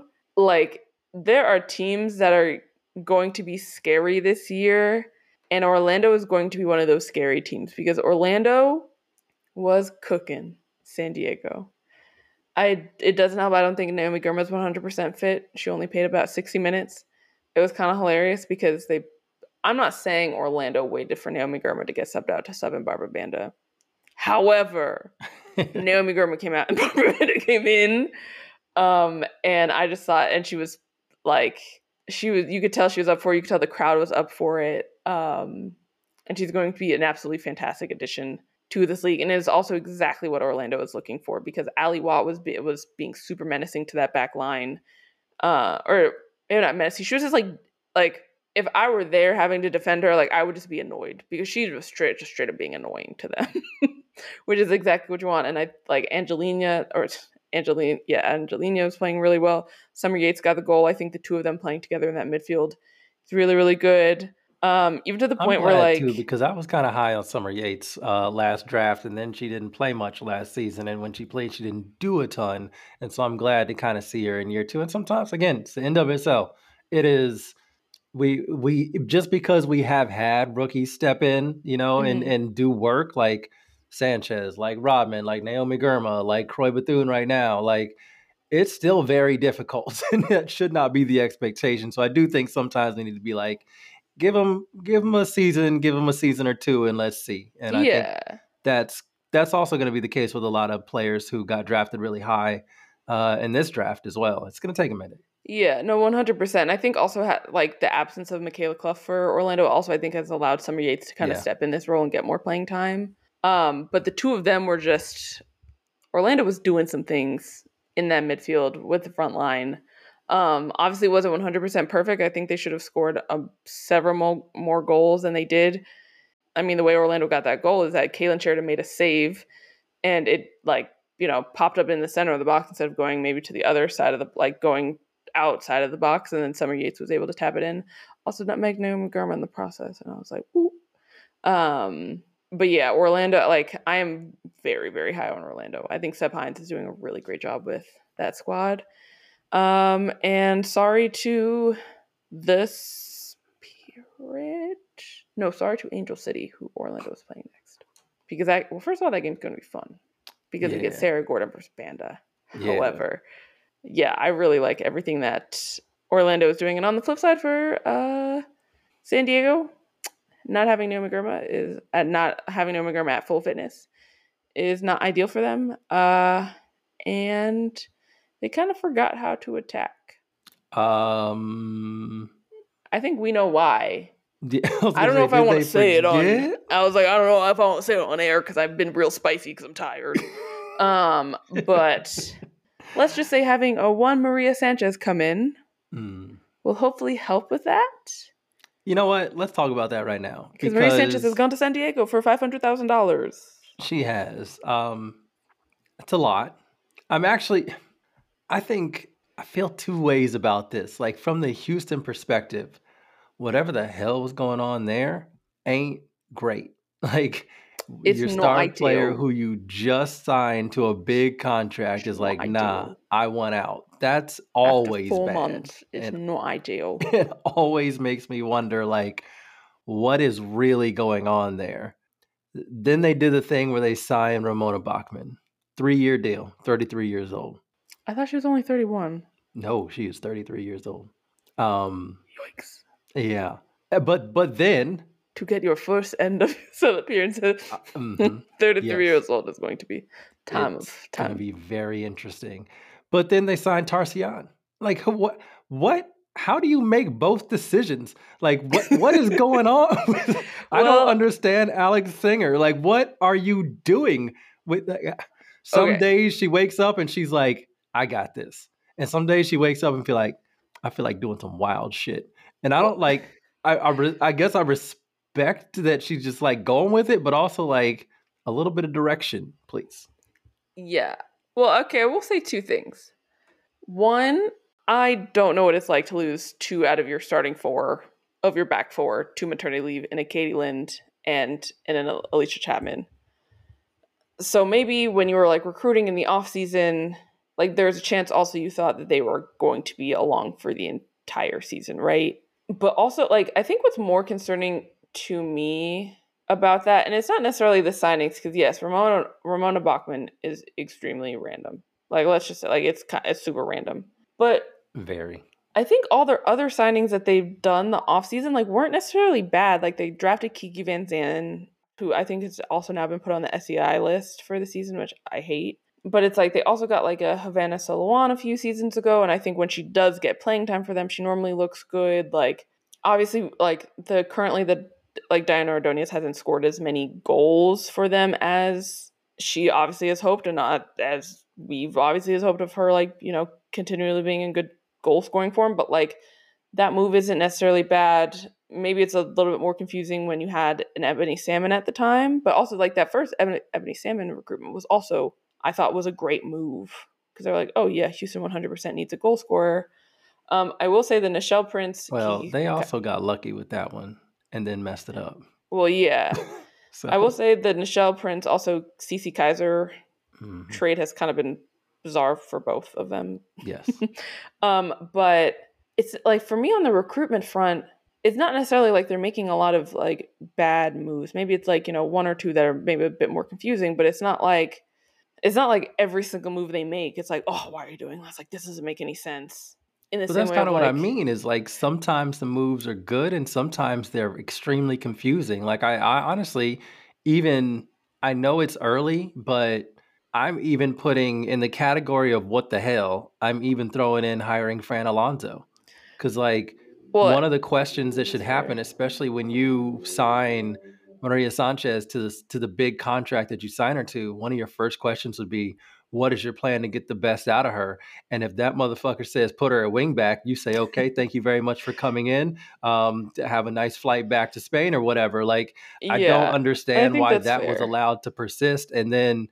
there are teams that are going to be scary this year, and Orlando is going to be one of those scary teams because Orlando was cooking San Diego. It doesn't help. I don't think Naomi Gurma's 100% fit. She only played about 60 minutes. It was kind of hilarious because I'm not saying Orlando waited for Naomi Gurma to get subbed out to sub in Barbara Banda. However, Naomi Gurma came out and Barbara came in. And I just thought, and she was like, you could tell she was up for it. You could tell the crowd was up for it. And she's going to be an absolutely fantastic addition to this league. And it is also exactly what Orlando is looking for, because Ali Watt was being super menacing to that back line. Or maybe not menacing. She was just like if I were there having to defend her, like I would just be annoyed, because she was straight up being annoying to them, which is exactly what you want. And I like Angelina was playing really well. Summer Yates got the goal. I think the two of them playing together in that midfield is really, really good. Even to the point where like too, because I was kind of high on Summer Yates last draft, and then she didn't play much last season, and when she played, she didn't do a ton, and so I'm glad to kind of see her in year 2. And sometimes, again, it's the NWSL. It is we just because we have had rookies step in, and do work like Sanchez, like Rodman, like Naomi Gurma, like Croy Bethune right now, like it's still very difficult, and that should not be the expectation. So I do think sometimes they need to be like, give them a season or two, and let's see. And I think that's also going to be the case with a lot of players who got drafted really high in this draft as well. It's going to take a minute. Yeah, no, 100%. I think also like the absence of Michaela Clough for Orlando also, I think, has allowed Summer Yates to kind of step in this role and get more playing time. But the two of them were just, Orlando was doing some things in that midfield with the front line. Obviously it wasn't 100% perfect. I think they should have scored several more goals than they did. I mean, the way Orlando got that goal is that Kaylin Sheridan made a save, and it popped up in the center of the box instead of going maybe to the other side of going outside of the box, and then Summer Yates was able to tap it in. Also nutmeg Naomi Gurma in the process, and I was like, ooh. But yeah, Orlando, like I am very, very high on Orlando. I think Seb Hines is doing a really great job with that squad. And sorry to the Spirit. No, sorry to Angel City, who Orlando is playing next. Because first of all, that game's going to be fun because we get Sarah Gordon versus Banda. Yeah. However, I really like everything that Orlando is doing. And on the flip side for San Diego, not having Naomi Gurma at full fitness is not ideal for them. And they kind of forgot how to attack. I think we know why. I don't know if I want to say it on. I was like, I don't know if I want to say it on air because I've been real spicy because I'm tired. But let's just say having a one Maria Sanchez come in will hopefully help with that. You know what? Let's talk about that right now. Because Maria Sanchez has gone to San Diego for $500,000. She has. It's a lot. I feel two ways about this. Like from the Houston perspective, whatever the hell was going on there ain't great. Like it's your star player who you just signed to a big contract is like, nah, I want out. That's always After 4 bad. months, it's not ideal. It always makes me wonder, like, what is really going on there? Then they did the thing where they signed Ramona Bachman. 3-year deal, 33 years old. I thought she was only 31. No, she is 33 years old. Yikes. Yeah. But then... To get your first NWSL appearance at 33 years old is going to be time. It's going to be very interesting. But then they signed Tarcian. Like, what? How do you make both decisions? Like, what is going on? I don't understand Alex Singer. Like, what are you doing with that? Some days she wakes up and she's like, I got this. And some days she wakes up and I feel like doing some wild shit. And I don't like, I guess I respect that she's just like going with it, but also like a little bit of direction, please. Yeah. Well, okay, we'll say two things. One, I don't know what it's like to lose 2 out of your starting 4 of your back 4 to maternity leave in a Katie Lind and in an Alicia Chapman. So maybe when you were like recruiting in the off season, like there's a chance also you thought that they were going to be along for the entire season, right? But also, like, I think what's more concerning to me about that, and it's not necessarily the signings, because yes, Ramona Bachman is extremely random. Like, let's just say, like, it's super random. But very. I think all their other signings that they've done the offseason, like, weren't necessarily bad. Like, they drafted Kiki Van Zandt who I think has also now been put on the SEI list for the season, which I hate. But it's like they also got like a Havana Soloan a few seasons ago, and I think when she does get playing time for them, she normally looks good. Like obviously, like currently the Diana Ordonez hasn't scored as many goals for them as she obviously has hoped, and not as we've obviously has hoped of her, like, you know, continually being in good goal scoring form. But like that move isn't necessarily bad. Maybe it's a little bit more confusing when you had an Ebony Salmon at the time, but also like that first Ebony Salmon recruitment was also, I thought, was a great move because they're like, oh yeah, Houston 100% needs a goal scorer. I will say the Nichelle Prince. Well, they also got lucky with that one and then messed it up. Well, yeah. So I will say the Nichelle Prince, also Cece Kaiser trade has kind of been bizarre for both of them. Yes. But it's like for me on the recruitment front, it's not necessarily like they're making a lot of like bad moves. Maybe it's like, you know, one or two that are maybe a bit more confusing, but it's not like every single move they make, it's like, oh, why are you doing this? Like, this doesn't make any sense. In the But same that's way kind of what I like, mean is like sometimes the moves are good and sometimes they're extremely confusing. Like I honestly, even I know it's early, but I'm even putting in the category of what the hell, I'm even throwing in hiring Fran Alonso. Because like well, one of the questions that should happen, especially when you sign Maria Sanchez to the big contract that you sign her to, one of your first questions would be, what is your plan to get the best out of her? And if that motherfucker says put her at wing back, you say, okay, thank you very much for coming in. To have a nice flight back to Spain or whatever. Like, I don't yeah, I understand think why that's that was fair. allowed to persist. And then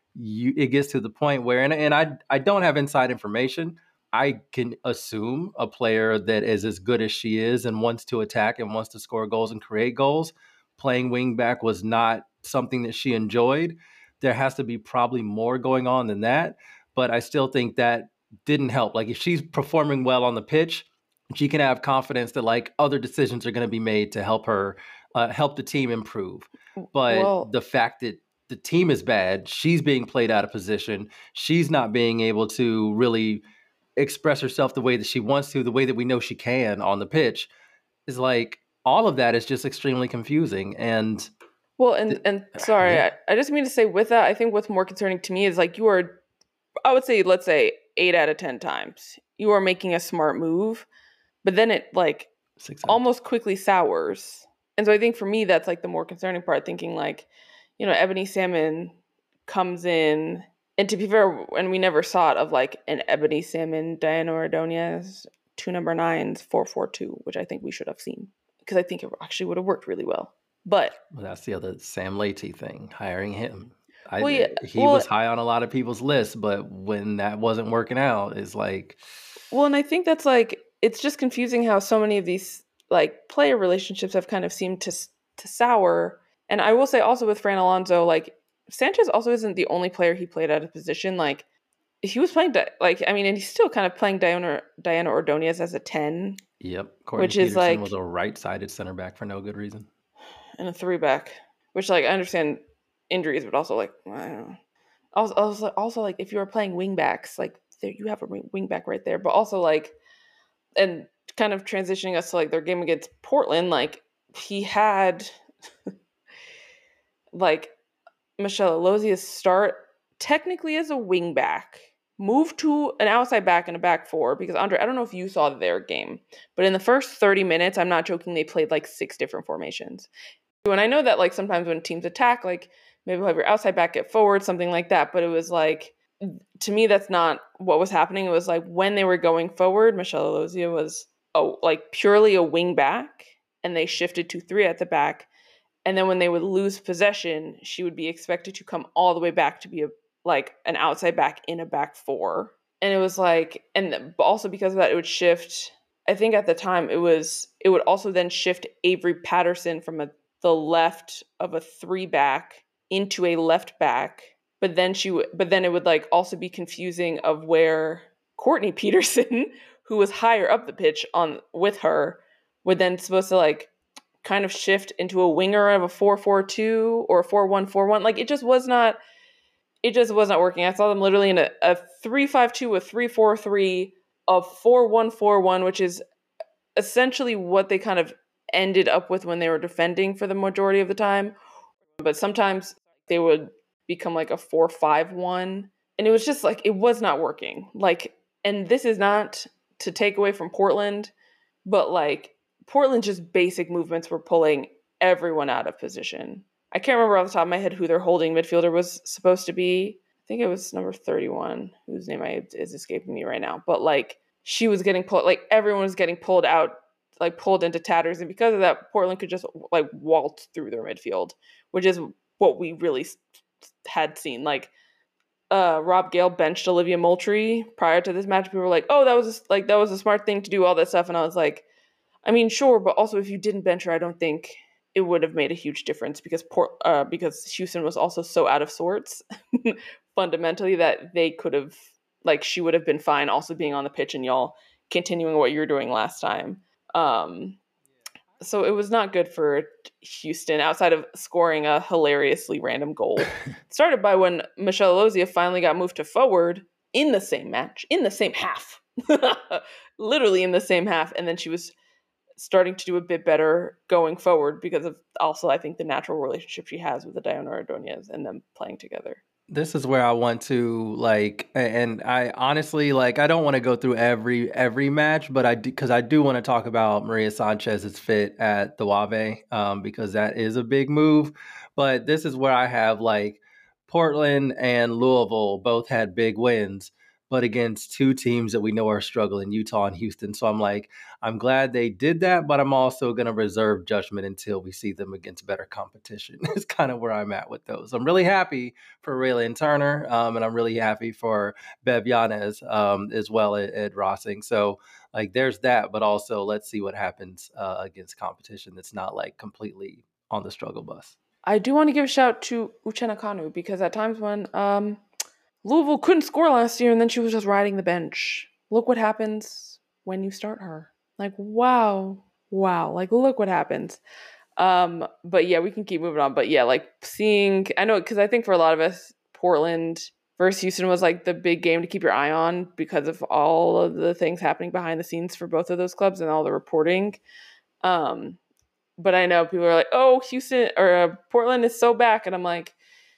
it gets to the point where, and I don't have inside information. I can assume a player that is as good as she is and wants to attack and wants to score goals and create goals, playing wing back was not something that she enjoyed. There has to be probably more going on than that, but I still think that didn't help. Like if she's performing well on the pitch, she can have confidence that like other decisions are going to be made to help her help the team improve. But Well, the fact that the team is bad, she's being played out of position, she's not being able to really express herself the way that she wants to, the way that we know she can on the pitch, is like all of that is just extremely confusing. And well, and sorry, yeah, I just mean to say with that, I think what's more concerning to me is like you are, I would say, let's say 8 out of 10 times, you are making a smart move, but then it like 6 out of 10. almost quickly sours. And so I think for me, that's like the more concerning part, thinking like, you know, Ebony Salmon comes in, and to be fair, and we never saw it of like an Ebony Salmon, Diana Ordonez, 2 number 9s, 4-4-2, which I think we should have seen because I think it actually would have worked really well. But Well, that's the other Sam Leite thing, hiring him. well, yeah, He was high on a lot of people's lists, but when that wasn't working out, it's like, well, and I think that's like it's just confusing how so many of these like player relationships have kind of seemed to sour. And I will say also with Fran Alonso, like Sanchez also isn't the only player he played out of position. Like he was playing I mean, and he's still kind of playing Diana Ordonez as a 10, yep, Courtney which is Peterson was like a right-sided center back for no good reason. and a 3-back, which like I understand injuries, but also like I don't know. Also like if you were playing wing backs, like there, you have a wing back right there, but also like and kind of transitioning us to like their game against Portland, like he had like Michelle Alozia's start technically as a wing back, move to an outside back and a back 4, because Andre, I don't know if you saw their game, but in the first 30 minutes, I'm not joking, they played like 6 different formations. And I know that like sometimes when teams attack, like maybe we'll have your outside back get forward, something like that, but it was like, to me, that's not what was happening. It was like when they were going forward, Michelle Alozia was like purely a wing back, and they shifted to 3 at the back. And then when they would lose possession, she would be expected to come all the way back to be like an outside back in a back 4. And it was like, and also because of that, it would shift. I think at the time it would also then shift Avery Patterson from the left of a 3-back into a left back. But then it would like also be confusing of where Courtney Peterson, who was higher up the pitch with her, would then supposed to like kind of shift into a winger of a 4-4-2 or a 4-1-4-1. Like it just was not working. I saw them literally in a 3-5-2, a 3-4-3, a 4-1-4-1, which is essentially what they kind of ended up with when they were defending for the majority of the time. but sometimes they would become like a 4-5-1, and it was just like it was not working. Like, and this is not to take away from Portland, but like Portland's just basic movements were pulling everyone out of position. I can't remember off the top of my head who their holding midfielder was supposed to be. I think it was number 31, whose name is escaping me right now. But like she was getting pulled, like everyone was getting pulled out, like pulled into tatters. And because of that, Portland could just like waltz through their midfield, which is what we really had seen. Like Rob Gale benched Olivia Moultrie prior to this match. People were like, "Oh, that was a smart thing to do, all that stuff." And I was like, I mean, sure, but also if you didn't bench her, I don't think it would have made a huge difference because Houston was also so out of sorts fundamentally that they could have, like, she would have been fine also being on the pitch and y'all continuing what you were doing last time. So it was not good for Houston outside of scoring a hilariously random goal. It started by when Michelle Alozia finally got moved to forward in the same match, in the same half, literally in the same half. And then she was starting to do a bit better going forward because of also, I think, the natural relationship she has with Diana Ordonez and them playing together. This is where I want to like, and I honestly like, I don't want to go through every match, but because I do want to talk about Maria Sanchez's fit at the Wave, because that is a big move. But this is where I have like Portland and Louisville both had big wins, but against two teams that we know are struggling, Utah and Houston. So I'm like, I'm glad they did that, but I'm also going to reserve judgment until we see them against better competition. It's kind of where I'm at with those. I'm really happy for Raylene Turner, and I'm really happy for Bev Yanez as well at Rossing. So like there's that, but also let's see what happens against competition that's not like completely on the struggle bus. I do want to give a shout to Uchenna Kanu because at times when Louisville couldn't score last year and then she was just riding the bench. Look what happens when you start her. Like, wow. Like, look what happens. But yeah, we can keep moving on. But yeah, like I know, because I think for a lot of us, Portland versus Houston was like the big game to keep your eye on because of all of the things happening behind the scenes for both of those clubs and all the reporting. But I know people are like, oh, Houston or Portland is so back. And I'm like,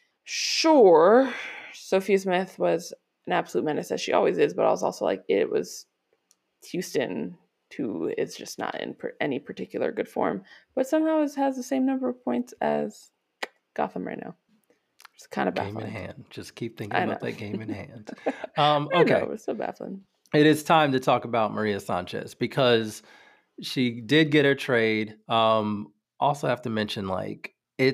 sure. Sophia Smith was an absolute menace, as she always is, but I was also like, it was Houston who is just not in any particular good form, but somehow has the same number of points as Gotham right now. It's kind of baffling. Game in hand. Just keep thinking about that game in hand. Okay. I know, it's so baffling. It is time to talk about Maria Sanchez because she did get her trade. Also have to mention, like,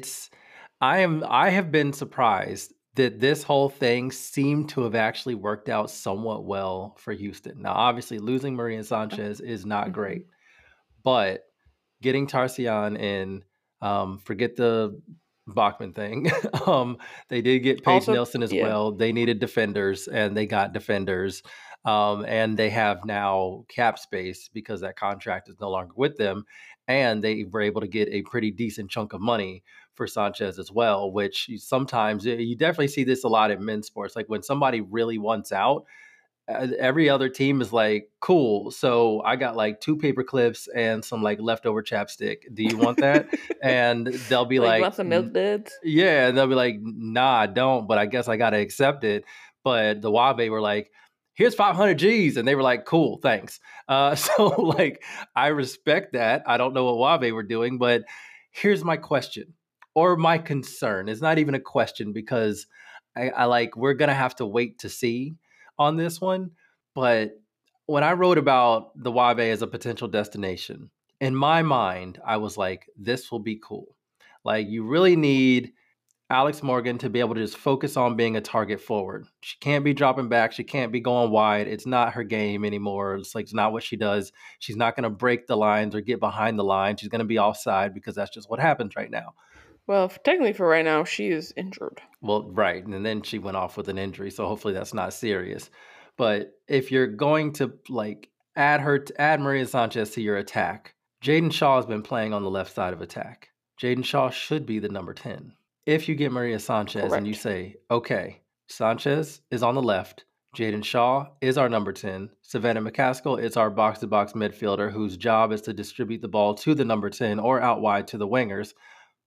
I have been surprised that this whole thing seemed to have actually worked out somewhat well for Houston. Now, obviously, losing Maria Sanchez is not great, but getting Tarcian in, forget the Bachman thing. They did get Paige Nelson as well. They needed defenders, and they got defenders. And they have now cap space because that contract is no longer with them. And they were able to get a pretty decent chunk of money for Sanchez as well, which sometimes you definitely see this a lot in men's sports. Like when somebody really wants out, every other team is like, cool. So I got like 2 paper clips and some like leftover chapstick. Do you want that? And they'll be like, you want some milk duds? Yeah. And they'll be like, nah, I don't, but I guess I got to accept it. But the Wave were like, here's 500 G's. And they were like, cool, thanks. So like, I respect that. I don't know what Wave were doing, but here's my question or my concern. It's not even a question because I like, we're going to have to wait to see on this one. But when I wrote about the Wave as a potential destination, in my mind, I was like, this will be cool. Like you really need Alex Morgan to be able to just focus on being a target forward. She can't be dropping back. She can't be going wide. It's not her game anymore. It's like, it's not what she does. She's not going to break the lines or get behind the line. She's going to be offside because that's just what happens right now. Well, technically for right now, she is injured. Well, right. And then she went off with an injury. So hopefully that's not serious. But if you're going to like add Maria Sanchez to your attack, Jaden Shaw has been playing on the left side of attack. Jaden Shaw should be the number 10. If you get Maria Sanchez and you say, okay, Sanchez is on the left, Jaden Shaw is our number 10, Savannah McCaskill is our box-to-box midfielder whose job is to distribute the ball to the number 10 or out wide to the wingers,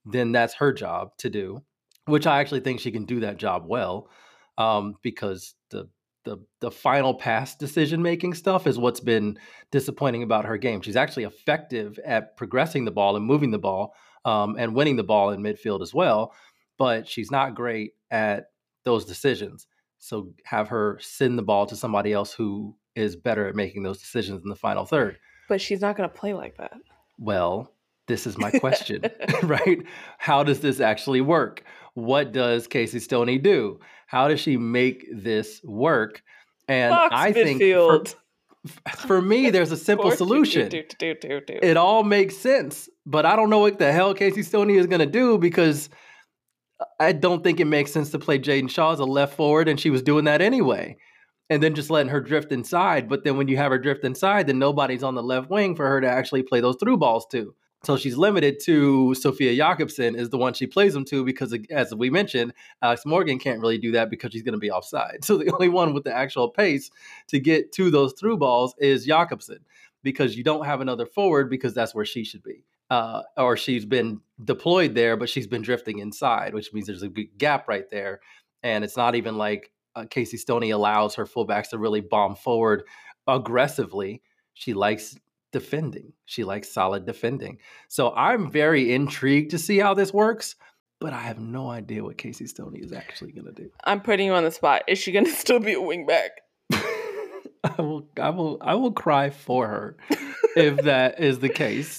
then that's her job to do, which I actually think she can do that job well, because the final pass decision making stuff is what's been disappointing about her game. She's actually effective at progressing the ball and moving the ball, and winning the ball in midfield as well, but she's not great at those decisions. So have her send the ball to somebody else who is better at making those decisions in the final third. But she's not going to play like that. Well, this is my question, right? How does this actually work? What does Casey Stoney do? How does she make this work? And Box I think for me, there's a simple solution. It all makes sense, but I don't know what the hell Casey Stoney is going to do, because I don't think it makes sense to play Jaden Shaw as a left forward, and she was doing that anyway. And then just letting her drift inside. But then when you have her drift inside, then nobody's on the left wing for her to actually play those through balls to. So she's limited to Sophia Jakobsen is the one she plays them to, because, as we mentioned, Alex Morgan can't really do that because she's going to be offside. So the only one with the actual pace to get to those through balls is Jakobsen, because you don't have another forward, because that's where she should be. Or she's been deployed there, but she's been drifting inside, which means there's a big gap right there. And it's not even like Casey Stoney allows her fullbacks to really bomb forward aggressively. She likes defending. She likes solid defending. So I'm very intrigued to see how this works, but I have no idea what Casey Stoney is actually going to do. I'm putting you on the spot. Is she going to still be a wingback? I will cry for her if that is the case.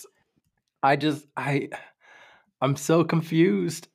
I'm so confused.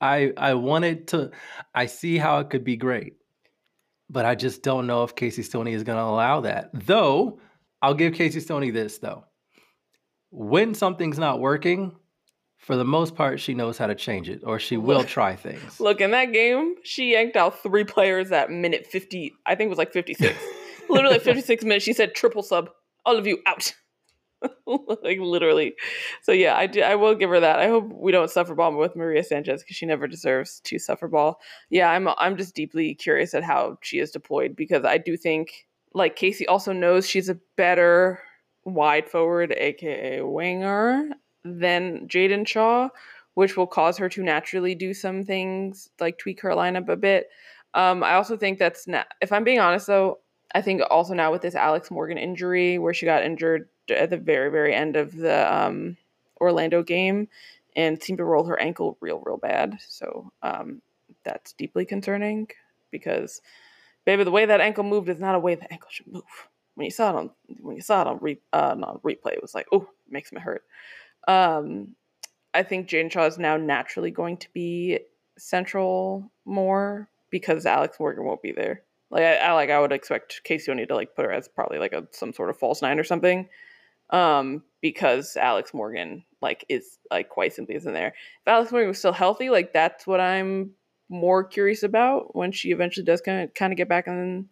I see how it could be great, but I just don't know if Casey Stoney is going to allow that. Though, I'll give Casey Stoney this, though. When something's not working, for the most part, she knows how to change it, or she will try things. Look, in that game, she yanked out 3 players at minute 50. I think it was like 56. Literally 56 minutes. She said, triple sub. All of you out. Like, literally. So, yeah, I will give her that. I hope we don't suffer ball with Maria Sanchez, because she never deserves to suffer ball. Yeah, I'm just deeply curious at how she is deployed, because I do think, like, Casey also knows she's a better wide forward, aka winger, than Jaden Shaw, which will cause her to naturally do some things, like tweak her lineup a bit. I also think that's if I'm being honest, though, I think also now with this Alex Morgan injury, where she got injured at the very, very end of the Orlando game and seemed to roll her ankle real bad. So that's deeply concerning, because, baby, the way that ankle moved is not a way the ankle should move. When you saw it on replay, it was like, oh, it makes me hurt. I think Jaden Shaw is now naturally going to be central more, because Alex Morgan won't be there. I would expect Casey Stoney to put her as probably some sort of false 9 or something, because Alex Morgan is quite simply isn't there. If Alex Morgan was still healthy, that's what I'm more curious about when she eventually does kind of get back on.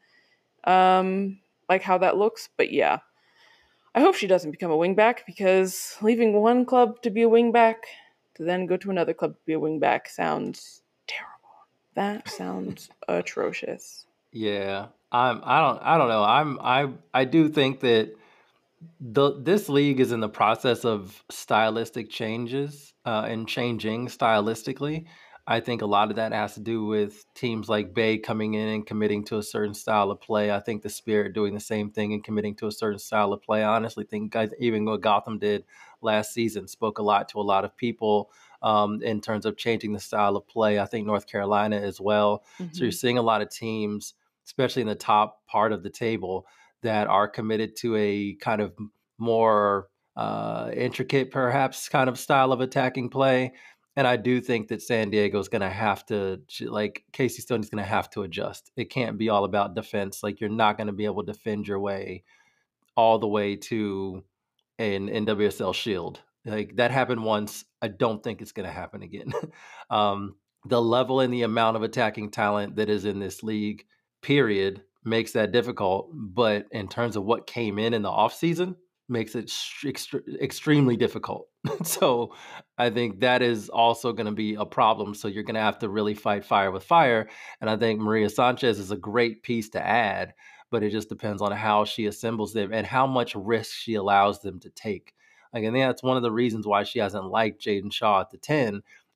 How that looks. But yeah, I hope she doesn't become a wingback, because leaving one club to be a wingback to then go to another club to be a wingback sounds terrible. That sounds atrocious. Yeah, I don't know. I do think that this league is in the process of stylistic changes and changing stylistically. I think a lot of that has to do with teams like Bay coming in and committing to a certain style of play. I think the Spirit doing the same thing and committing to a certain style of play. I honestly think even what Gotham did last season spoke a lot to a lot of people in terms of changing the style of play. I think North Carolina as well. Mm-hmm. So you're seeing a lot of teams, especially in the top part of the table, that are committed to a kind of more intricate, perhaps, kind of style of attacking play. And I do think that San Diego's going to have to, Casey Stoney's going to have to adjust. It can't be all about defense. You're not going to be able to defend your way all the way to an NWSL Shield. That happened once. I don't think it's going to happen again. The level and the amount of attacking talent that is in this league, period, makes that difficult. But in terms of what came in the offseason, makes it extremely difficult. So I think that is also going to be a problem. So you're going to have to really fight fire with fire. And I think Maria Sanchez is a great piece to add, but it just depends on how she assembles them and how much risk she allows them to take. And that's one of the reasons why she hasn't liked Jaden Shaw at the 10,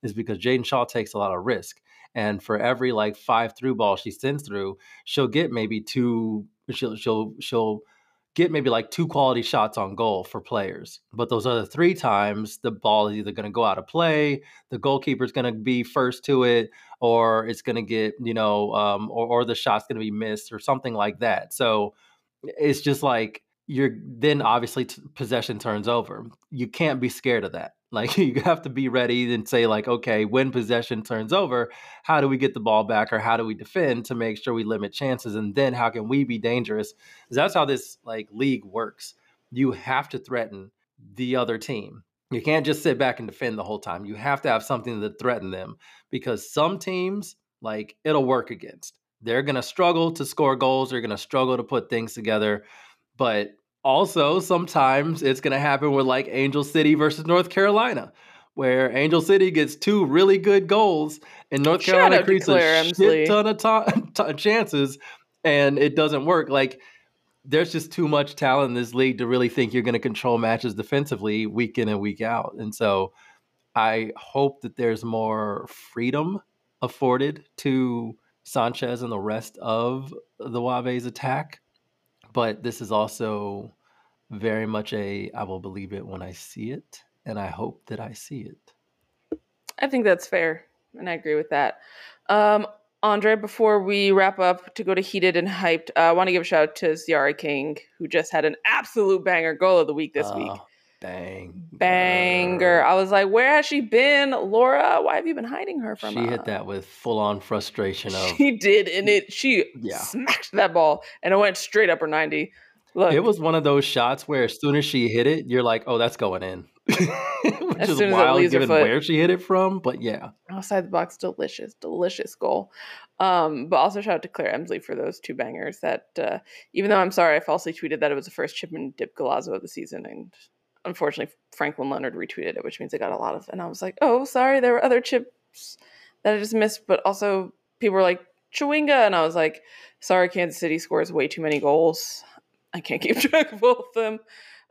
is because Jaden Shaw takes a lot of risk. And for every like 5 through balls she sends through, she'll get maybe two. She'll get maybe like 2 quality shots on goal for players. But those other 3 times, the ball is either going to go out of play, the goalkeeper's going to be first to it, or it's going to get, or the shot's going to be missed or something like that. So it's just like then obviously possession turns over. You can't be scared of that. Like you have to be ready and say like, okay, when possession turns over, how do we get the ball back or how do we defend to make sure we limit chances? And then how can we be dangerous? Because that's how this like league works. You have to threaten the other team. You can't just sit back and defend the whole time. You have to have something to threaten them, because some teams, like, it'll work against. They're going to struggle to score goals. They're going to struggle to put things together. But also, sometimes it's going to happen with like Angel City versus North Carolina, where Angel City gets 2 really good goals and North Carolina creates a shit ton of chances and it doesn't work. Like, there's just too much talent in this league to really think you're going to control matches defensively week in and week out. And so I hope that there's more freedom afforded to Sanchez and the rest of the Waves attack. But this is also very much I will believe it when I see it, and I hope that I see it. I think that's fair, and I agree with that. Andre, before we wrap up to go to Heated and Hyped, I want to give a shout out to Ziara King, who just had an absolute banger goal of the week this week. Banger. I was like, where has she been? Laura, why have you been hiding her from us? She hit that with full-on frustration. She did, and she smacked that ball, and it went straight up her 90. Look, it was one of those shots where as soon as she hit it, you're like, oh, that's going in. Which is wild given where she hit it from, but yeah. Outside the box, delicious goal. But also shout out to Claire Emsley for those 2 bangers that, even though I'm sorry, I falsely tweeted that it was the first chip and dip golazo of the season, and unfortunately, Franklin Leonard retweeted it, which means I got a lot of. And I was like, oh, sorry, there were other chips that I just missed. But also, people were like, Chewinga. And I was like, sorry, Kansas City scores way too many goals. I can't keep track of both of them.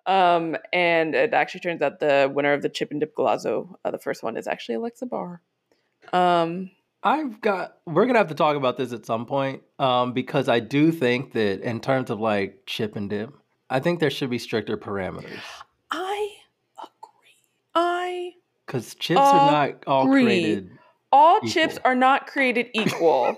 And it actually turns out the winner of the chip and dip golazo, the first one, is actually Alexa Barr. We're going to have to talk about this at some point, because I do think that in terms of like chip and dip, I think there should be stricter parameters. I agree. Because chips are not all created all equal. Chips are not created equal.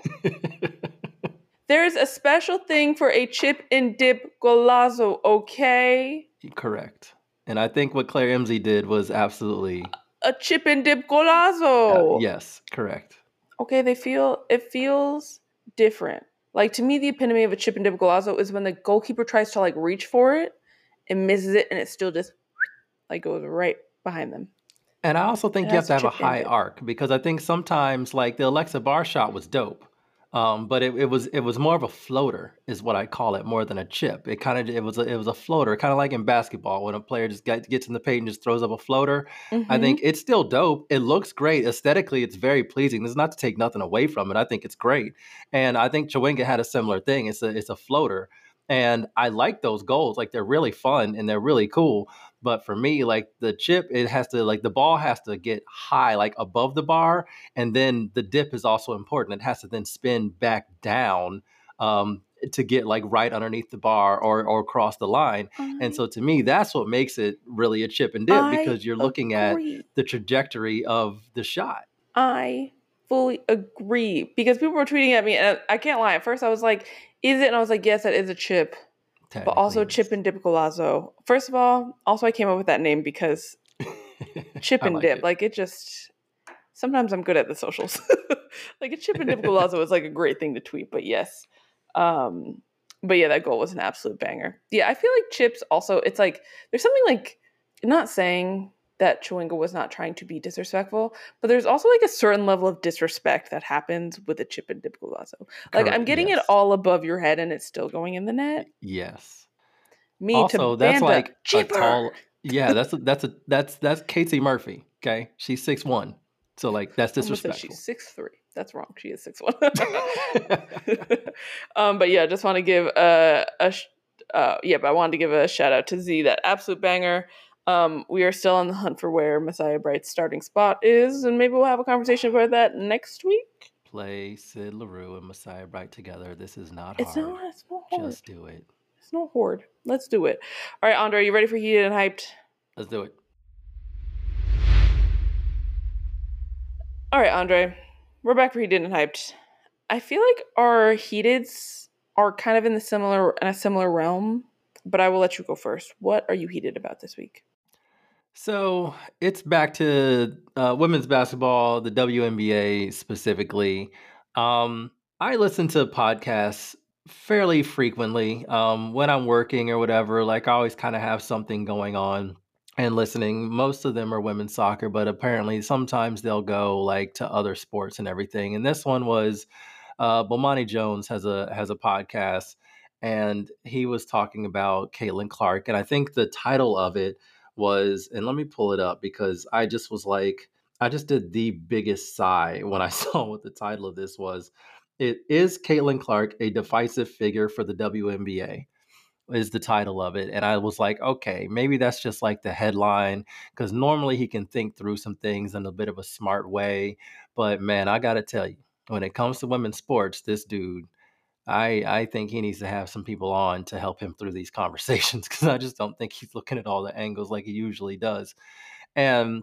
There's a special thing for a chip and dip golazo, okay? Correct. And I think what Claire Emsley did was absolutely a chip and dip golazo. Yes, correct. Okay, it feels different. Like, to me, the epitome of a chip and dip golazo is when the goalkeeper tries to like reach for it and misses it, and it still just like goes right behind them. And I also think you have to have a high arc, because I think sometimes like the Alexa Barr shot was dope. But it was more of a floater, is what I call it, more than a chip. It was a floater, kind of like in basketball when a player just gets in the paint and just throws up a floater. Mm-hmm. I think it's still dope. It looks great aesthetically. It's very pleasing. This is not to take nothing away from it. I think it's great, and I think Chewinga had a similar thing. It's a floater, and I like those goals. Like, they're really fun and they're really cool. But for me, like the chip, it has to, like, the ball has to get high, like above the bar. And then the dip is also important. It has to then spin back down to get like right underneath the bar or across the line. And so to me, that's what makes it really a chip and dip, because you're looking at the trajectory of the shot. I fully agree, because people were tweeting at me, and I can't lie. At first I was like, is it? And I was like, yes, that is a chip. But also chip and dip golazo. First of all, also I came up with that name because chip and dip, like it just, sometimes I'm good at the socials. Like a chip and dip golazo is like a great thing to tweet, but yes. But yeah, that goal was an absolute banger. Yeah, I feel like chips also, it's like, there's something like, not saying that Chewinga was not trying to be disrespectful, but there's also like a certain level of disrespect that happens with a chip and dip golazo. Like, I'm getting it all above your head and it's still going in the net. Yes. Me also, to that's like chipper. A tall. Yeah, that's Katie Murphy. Okay, she's 6'1", so like that's disrespectful. She's 6'3". That's wrong. She is 6'1". But yeah, just want to give but I wanted to give a shout out to Z, that absolute banger. We are still on the hunt for where Messiah Bright's starting spot is, and maybe we'll have a conversation about that next week. Play Sid LaRue and Messiah Bright together. This is not It's hard. not hard. Just do it. It's not hard. Let's do it. All right, Andre, you ready for Heated and Hyped? Let's do it. All right, Andre, we're back for Heated and Hyped. I feel like our Heateds are kind of in a similar realm, but I will let you go first. What are you heated about this week? So it's back to women's basketball, the WNBA specifically. I listen to podcasts fairly frequently when I'm working or whatever. Like I always kind of have something going on and listening. Most of them are women's soccer, but apparently sometimes they'll go like to other sports and everything. And this one was Bomani Jones has a podcast, and he was talking about Caitlin Clark, and I think the title of it was, and let me pull it up because I just was like, I just did the biggest sigh when I saw what the title of this was. It is Caitlin Clark a divisive figure for the WNBA? Is the title of it. And I was like, okay, maybe that's just like the headline because normally he can think through some things in a bit of a smart way. But man, I got to tell you, when it comes to women's sports, this dude, I think he needs to have some people on to help him through these conversations because I just don't think he's looking at all the angles like he usually does. And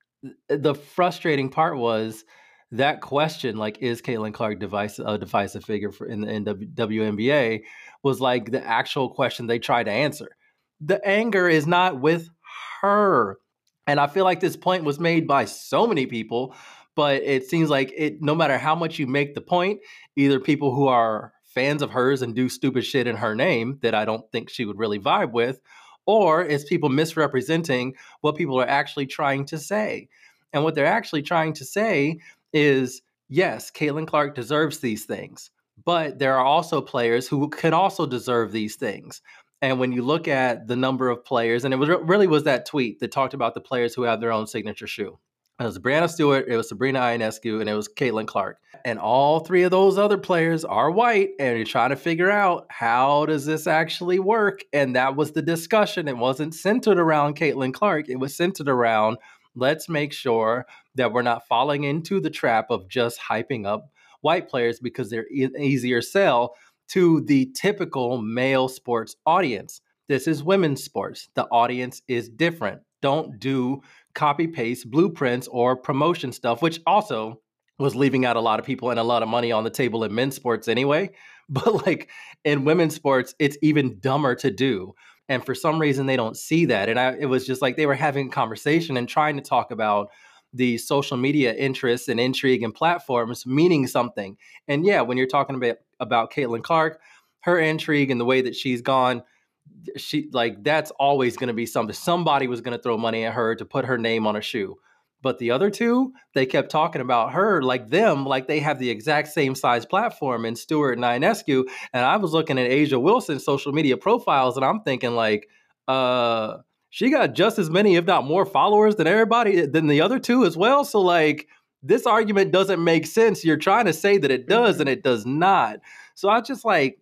the frustrating part was that question, like, is Caitlin Clark a divisive figure in the WNBA, was like the actual question they tried to answer. The anger is not with her. And I feel like this point was made by so many people, but it seems like no matter how much you make the point, either people who are fans of hers and do stupid shit in her name that I don't think she would really vibe with, or it's people misrepresenting what people are actually trying to say. And what they're actually trying to say is, yes, Caitlin Clark deserves these things, but there are also players who can also deserve these things. And when you look at the number of players, and it was really was that tweet that talked about the players who have their own signature shoe. It was Brianna Stewart, it was Sabrina Ionescu, and it was Caitlin Clark. And all three of those other players are white, and you're trying to figure out how does this actually work? And that was the discussion. It wasn't centered around Caitlin Clark. It was centered around, let's make sure that we're not falling into the trap of just hyping up white players because they're easier sell to the typical male sports audience. This is women's sports. The audience is different. Don't do copy paste blueprints or promotion stuff, which also was leaving out a lot of people and a lot of money on the table in men's sports anyway. But like in women's sports, it's even dumber to do. And for some reason, they don't see that. And it was just like they were having a conversation and trying to talk about the social media interests and intrigue and platforms meaning something. And yeah, when you're talking about Caitlin Clark, her intrigue and the way that she's gone, she like that's always going to be something. Somebody was going to throw money at her to put her name on a shoe. But the other two, they kept talking about her like they have the exact same size platform in Stewart and Ionescu. And I was looking at Asia Wilson's social media profiles and I'm thinking like, she got just as many, if not more followers than the other two as well. So like this argument doesn't make sense. You're trying to say that it does and it does not. So I just like,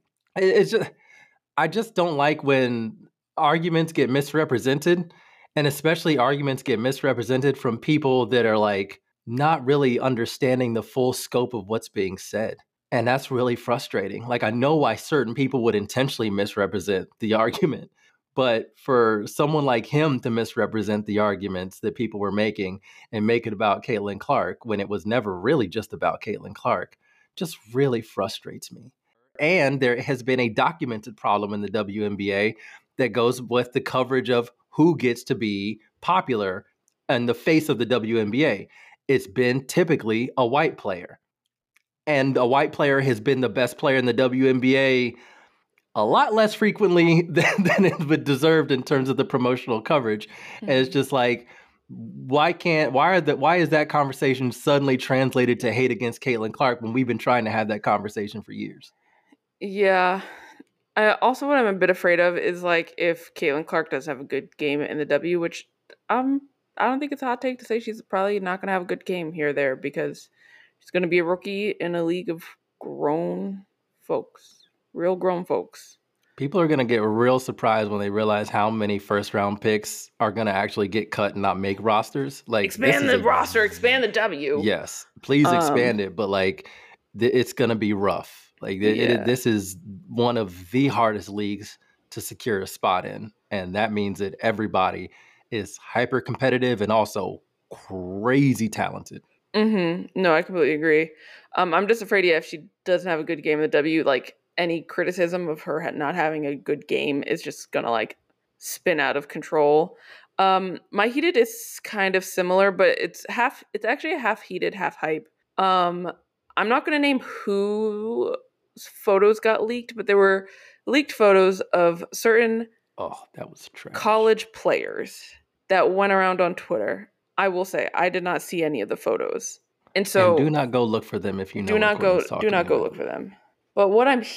I just don't like when arguments get misrepresented, and especially arguments get misrepresented from people that are like not really understanding the full scope of what's being said. And that's really frustrating. Like I know why certain people would intentionally misrepresent the argument, but for someone like him to misrepresent the arguments that people were making and make it about Caitlin Clark when it was never really just about Caitlin Clark just really frustrates me. And there has been a documented problem in the WNBA that goes with the coverage of who gets to be popular in the face of the WNBA. It's been typically a white player. And a white player has been the best player in the WNBA a lot less frequently than it would deserved in terms of the promotional coverage. Mm-hmm. And it's just like, why is that conversation suddenly translated to hate against Caitlin Clark when we've been trying to have that conversation for years? Yeah. Also, what I'm a bit afraid of is like if Caitlin Clark does have a good game in the W, which I don't think it's a hot take to say she's probably not going to have a good game here or there because she's going to be a rookie in a league of grown folks, real grown folks. People are going to get real surprised when they realize how many first round picks are going to actually get cut and not make rosters. Like, expand the roster, expand the W. Yes, please expand it. But like, it's going to be rough. Like, this is one of the hardest leagues to secure a spot in. And that means that everybody is hyper competitive and also crazy talented. No, I completely agree. I'm just afraid, if she doesn't have a good game in the W, like any criticism of her not having a good game is just gonna like spin out of control. My heated is kind of similar, but it's actually a half heated, half hype. I'm not gonna name whose photos got leaked, but there were leaked photos of certain that was trash. College players that went around on Twitter. I will say I did not see any of the photos, and so do not go look for them if you know. Do not go look for them. But what I'm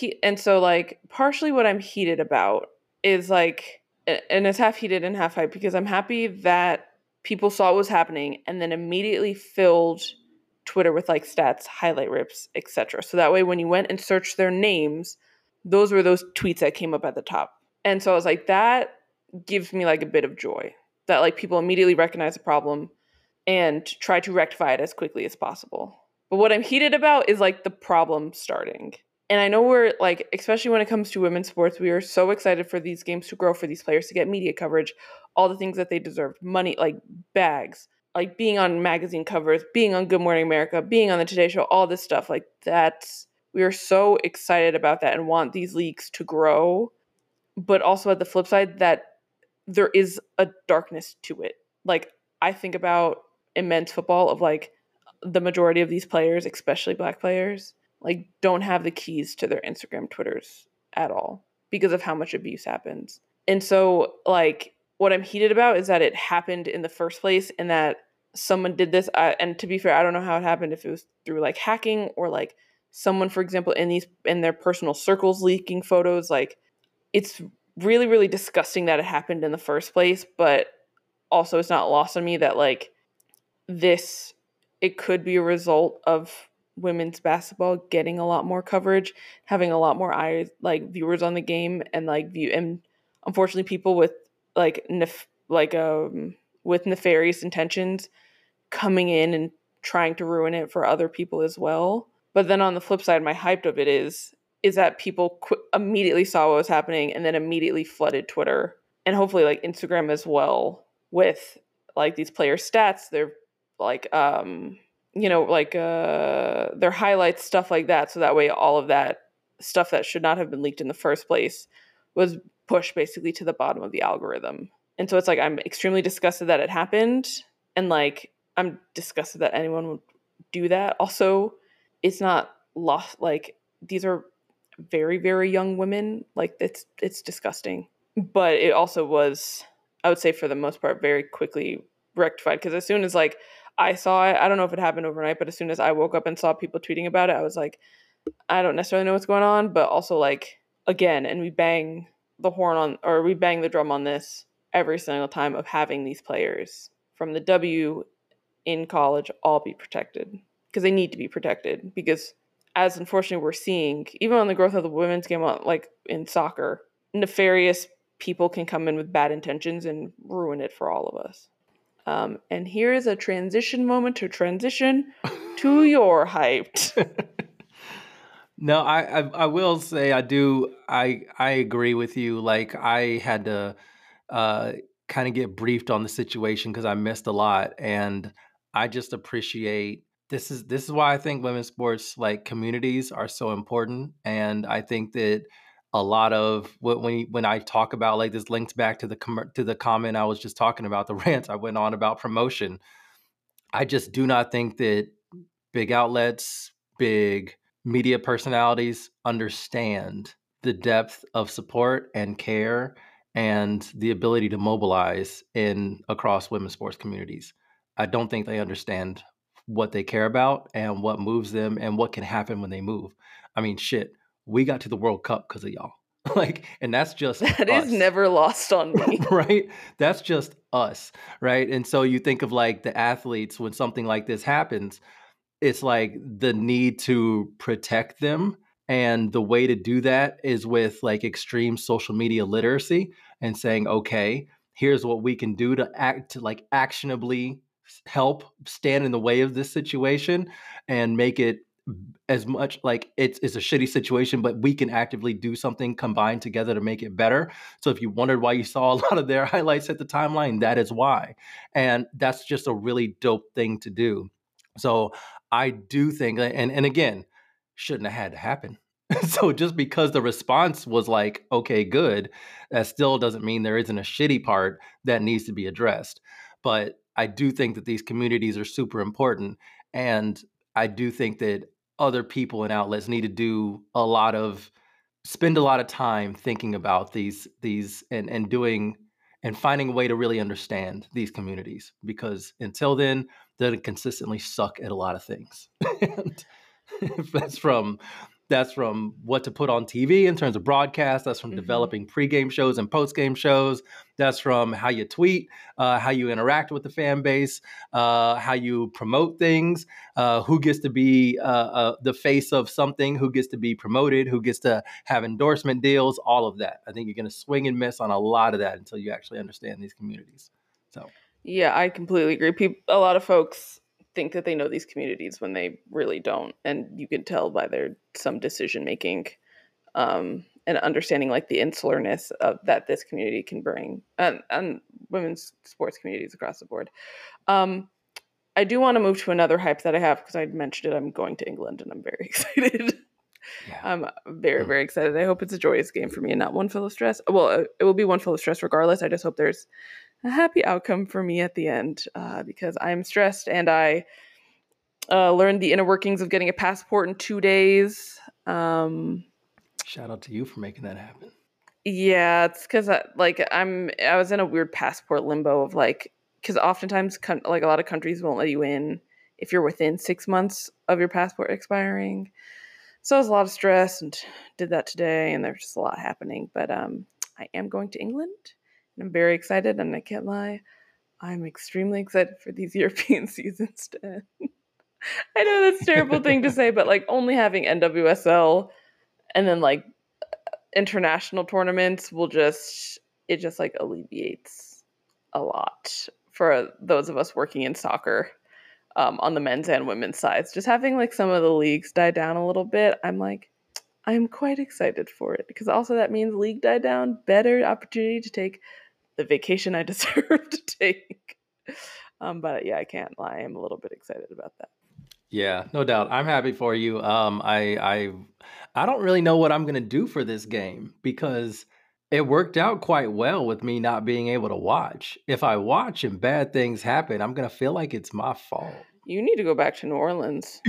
partially what I'm heated about is like, and it's half heated and half hype, because I'm happy that people saw what was happening and then immediately filled Twitter with like stats, highlight rips, etc. So that way, when you went and searched their names, those were those tweets that came up at the top. And so I was like, that gives me like a bit of joy that like people immediately recognize the problem and try to rectify it as quickly as possible. But what I'm heated about is like the problem starting. And I know we're like, especially when it comes to women's sports, we are so excited for these games to grow, for these players to get media coverage, all the things that they deserve, money, like bags, like being on magazine covers, being on Good Morning America, being on the Today Show, all this stuff. Like we are so excited about that and want these leagues to grow. But also at the flip side, that there is a darkness to it. Like, I think about in men's football of like the majority of these players, especially Black players, like don't have the keys to their Instagram, Twitters at all because of how much abuse happens. And so like what I'm heated about is that it happened in the first place and that someone did this. And to be fair, I don't know how it happened, if it was through like hacking or like someone, for example, in their personal circles leaking photos. Like, it's really, really disgusting that it happened in the first place, but also it's not lost on me that like it could be a result of women's basketball getting a lot more coverage, having a lot more eyes, like viewers on the game, and like and unfortunately people with like with nefarious intentions coming in and trying to ruin it for other people as well. But then on the flip side, my hype of it is that people immediately saw what was happening and then immediately flooded Twitter and hopefully like Instagram as well with like these player stats, their like their highlights, stuff like that. So that way all of that stuff that should not have been leaked in the first place was pushed basically to the bottom of the algorithm. And so it's like, I'm extremely disgusted that it happened. And like, I'm disgusted that anyone would do that. Also, it's not lost. Like, these are very, very young women. Like, it's disgusting. But it also was, I would say for the most part, very quickly rectified. Because as soon as like I saw it, I don't know if it happened overnight, but as soon as I woke up and saw people tweeting about it, I was like, I don't necessarily know what's going on. But also like, again, and we bang the drum on this every single time of having these players from the W in college all be protected, because they need to be protected, because as unfortunately we're seeing, even on the growth of the women's game, like in soccer, nefarious people can come in with bad intentions and ruin it for all of us. And here is a transition moment to transition to your hyped. No, I will say I agree with you. Like, I had to kind of get briefed on the situation because I missed a lot, and I just appreciate this is why I think women's sports like communities are so important. And I think that a lot of when I talk about, like, this links back to the comment I was just talking about, the rant I went on about promotion. I just do not think that big outlets, big media personalities understand the depth of support and care and the ability to mobilize across women's sports communities. I don't think they understand what they care about and what moves them and what can happen when they move. I mean, shit, we got to the World Cup because of y'all. Like, and that's just that us. Is never lost on me. Right? That's just us, right? And so you think of like the athletes, when something like this happens, it's like the need to protect them And the way to do that is with like extreme social media literacy and saying, okay, here's what we can do to act to like actionably help stand in the way of this situation and make it as much like it's a shitty situation, but we can actively do something combined together to make it better. So if you wondered why you saw a lot of their highlights at the timeline, that is why. And that's just a really dope thing to do. So I do think, and again, shouldn't have had to happen. So just because the response was like, okay, good, that still doesn't mean there isn't a shitty part that needs to be addressed. But I do think that these communities are super important. And I do think that other people and outlets need to spend a lot of time thinking about these and doing and finding a way to really understand these communities, because until then they're gonna consistently suck at a lot of things. And that's from what to put on TV in terms of broadcast. That's from developing pregame shows and postgame shows. That's from how you tweet, how you interact with the fan base, how you promote things, who gets to be the face of something, who gets to be promoted, who gets to have endorsement deals, all of that. I think you're going to swing and miss on a lot of that until you actually understand these communities. So, yeah, I completely agree. A lot of folks think that they know these communities when they really don't, and you can tell by their some decision making and understanding like the insularness of that this community can bring, and women's sports communities across the board. I do want to move to another hype that I have, because I mentioned it. I'm going to England and I'm very excited. yeah. I'm very, very excited. I hope it's a joyous game for me and not one full of stress. Well, it will be one full of stress regardless. I just hope there's a happy outcome for me at the end, because I'm stressed, and I learned the inner workings of getting a passport in 2 days. Shout out to you for making that happen. Yeah, it's because I was in a weird passport limbo of like, because oftentimes like a lot of countries won't let you in if you're within 6 months of your passport expiring. So it was a lot of stress, and did that today, and there's just a lot happening. But I am going to England, and I'm very excited, and I can't lie, I'm extremely excited for these European seasons to end. I know that's a terrible thing to say, but like only having NWSL and then like international tournaments it just like alleviates a lot for those of us working in soccer, on the men's and women's sides. Just having like some of the leagues die down a little bit, I'm quite excited for it, because also that means league die down, better opportunity to take the vacation I deserve to take. But yeah, I can't lie, I'm a little bit excited about that. Yeah, no doubt. I'm happy for you. I don't really know what I'm gonna do for this game, because it worked out quite well with me not being able to watch. If I watch and bad things happen, I'm gonna feel like it's my fault. You need to go back to New Orleans.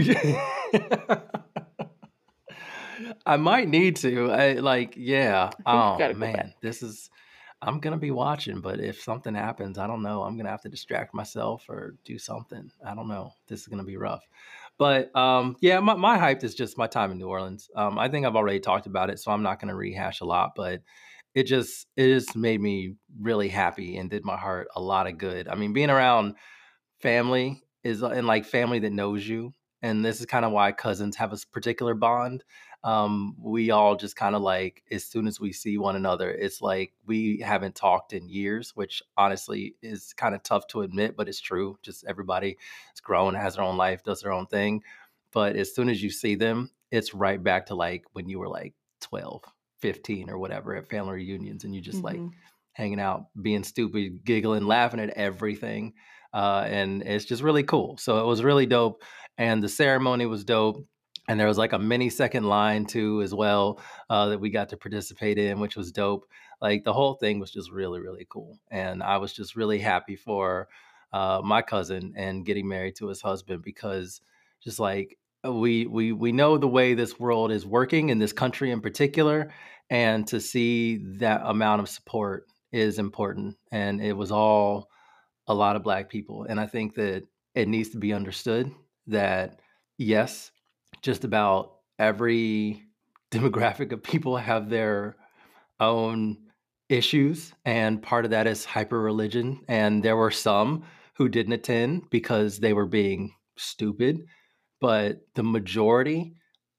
I might need to. Yeah. I think you gotta Oh go man, back. I'm gonna be watching, but if something happens, I don't know. I'm gonna have to distract myself or do something. I don't know. This is gonna be rough. But yeah, my hype is just my time in New Orleans. I think I've already talked about it, so I'm not gonna rehash a lot, but it just made me really happy and did my heart a lot of good. I mean, being around family is and like family that knows you, and this is kind of why cousins have a particular bond. We all just kind of like, as soon as we see one another, it's like we haven't talked in years, which honestly is kind of tough to admit, but it's true. Just everybody is grown, has their own life, does their own thing. But as soon as you see them, it's right back to like when you were like 12, 15 or whatever at family reunions, and you just like hanging out, being stupid, giggling, laughing at everything. And it's just really cool. So it was really dope. And the ceremony was dope. And there was like a mini second line too, as well, that we got to participate in, which was dope. Like the whole thing was just really, really cool. And I was just really happy for my cousin and getting married to his husband, because just like we know the way this world is working in this country in particular, and to see that amount of support is important. And it was all a lot of Black people. And I think that it needs to be understood that, yes, just about every demographic of people have their own issues. And part of that is hyper religion. And there were some who didn't attend because they were being stupid. But the majority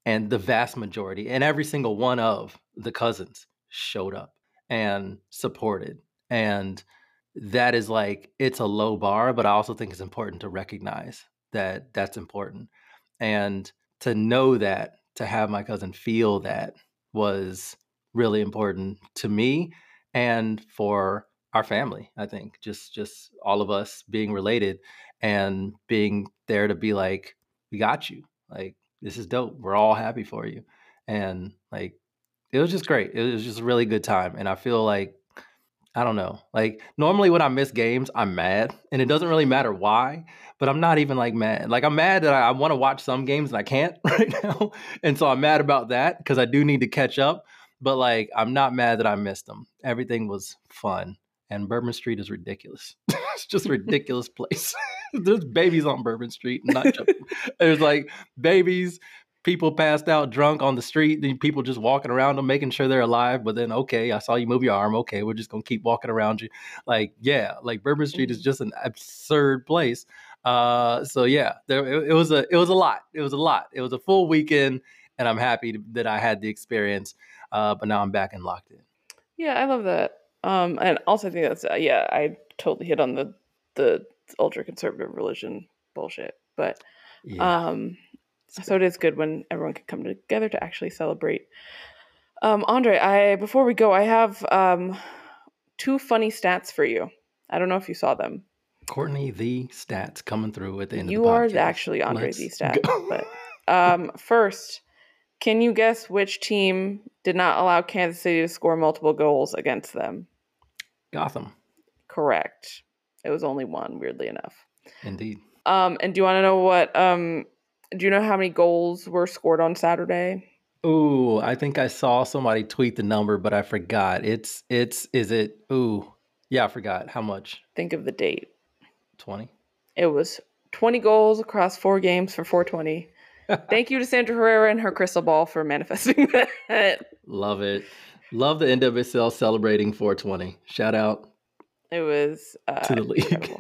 and the vast majority and every single one of the cousins showed up and supported. And that is like, it's a low bar, but I also think it's important to recognize that that's important. And to know that, to have my cousin feel that was really important to me and for our family. I think just all of us being related and being there to be like, we got you. Like, this is dope. We're all happy for you. And like, it was just great. It was just a really good time. And I feel like, I don't know, like normally when I miss games, I'm mad and it doesn't really matter why, but I'm not even like mad. Like I'm mad that I want to watch some games and I can't right now. And so I'm mad about that because I do need to catch up, but like, I'm not mad that I missed them. Everything was fun. And Bourbon Street is ridiculous. It's just a ridiculous place. There's babies on Bourbon Street. I'm not joking. There's like babies, people passed out drunk on the street, and people just walking around them, making sure they're alive. But then, okay, I saw you move your arm. Okay, we're just going to keep walking around you. Like, yeah, like Bourbon Street is just an absurd place. So yeah, it was a lot. It was a lot. It was a full weekend, and I'm happy that I had the experience. But now I'm back and locked in. Yeah, I love that. And also I think that's, I totally hit on the ultra conservative religion bullshit, but, so it is good when everyone can come together to actually celebrate. Andre, before we go, I have, 2 funny stats for you. I don't know if you saw them. Courtney, the stats coming through at the end of the podcast. You are actually Andre the stat, but, first, can you guess which team did not allow Kansas City to score multiple goals against them? Gotham. Correct. It was only 1, weirdly enough. Indeed. And do you want to know what, do you know how many goals were scored on Saturday? Ooh, I think I saw somebody tweet the number, but I forgot. I forgot. How much? Think of the date. 20? It was 20 goals across 4 games for 420. Thank you to Sandra Herrera and her crystal ball for manifesting that. Love it. Love the NWSL celebrating 420. Shout out. It was to the league.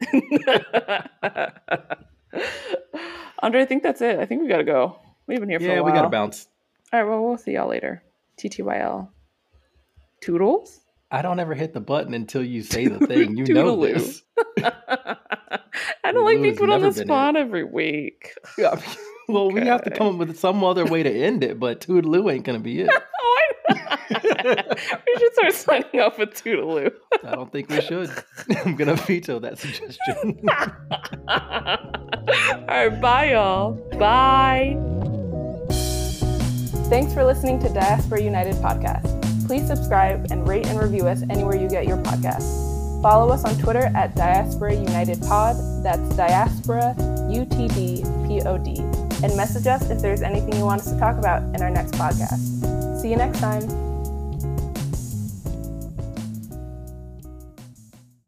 Andre, I think that's it. I think we got to go. We've been here for a while. Yeah, we got to bounce. All right, well, we'll see y'all later. TTYL. Toodles? I don't ever hit the button until you say the thing. You know this. I don't like being put on the spot every week. Yeah, well, we have to come up with some other way to end it, but Toodaloo ain't going to be it. We should start signing off with Toodaloo. I don't think we should. I'm going to veto that suggestion. All right, bye, y'all. Bye. Thanks for listening to Diaspora United Podcast. Please subscribe and rate and review us anywhere you get your podcasts. Follow us on Twitter at Diaspora United Pod. That's Diaspora UTD POD. And message us if there's anything you want us to talk about in our next podcast. See you next time.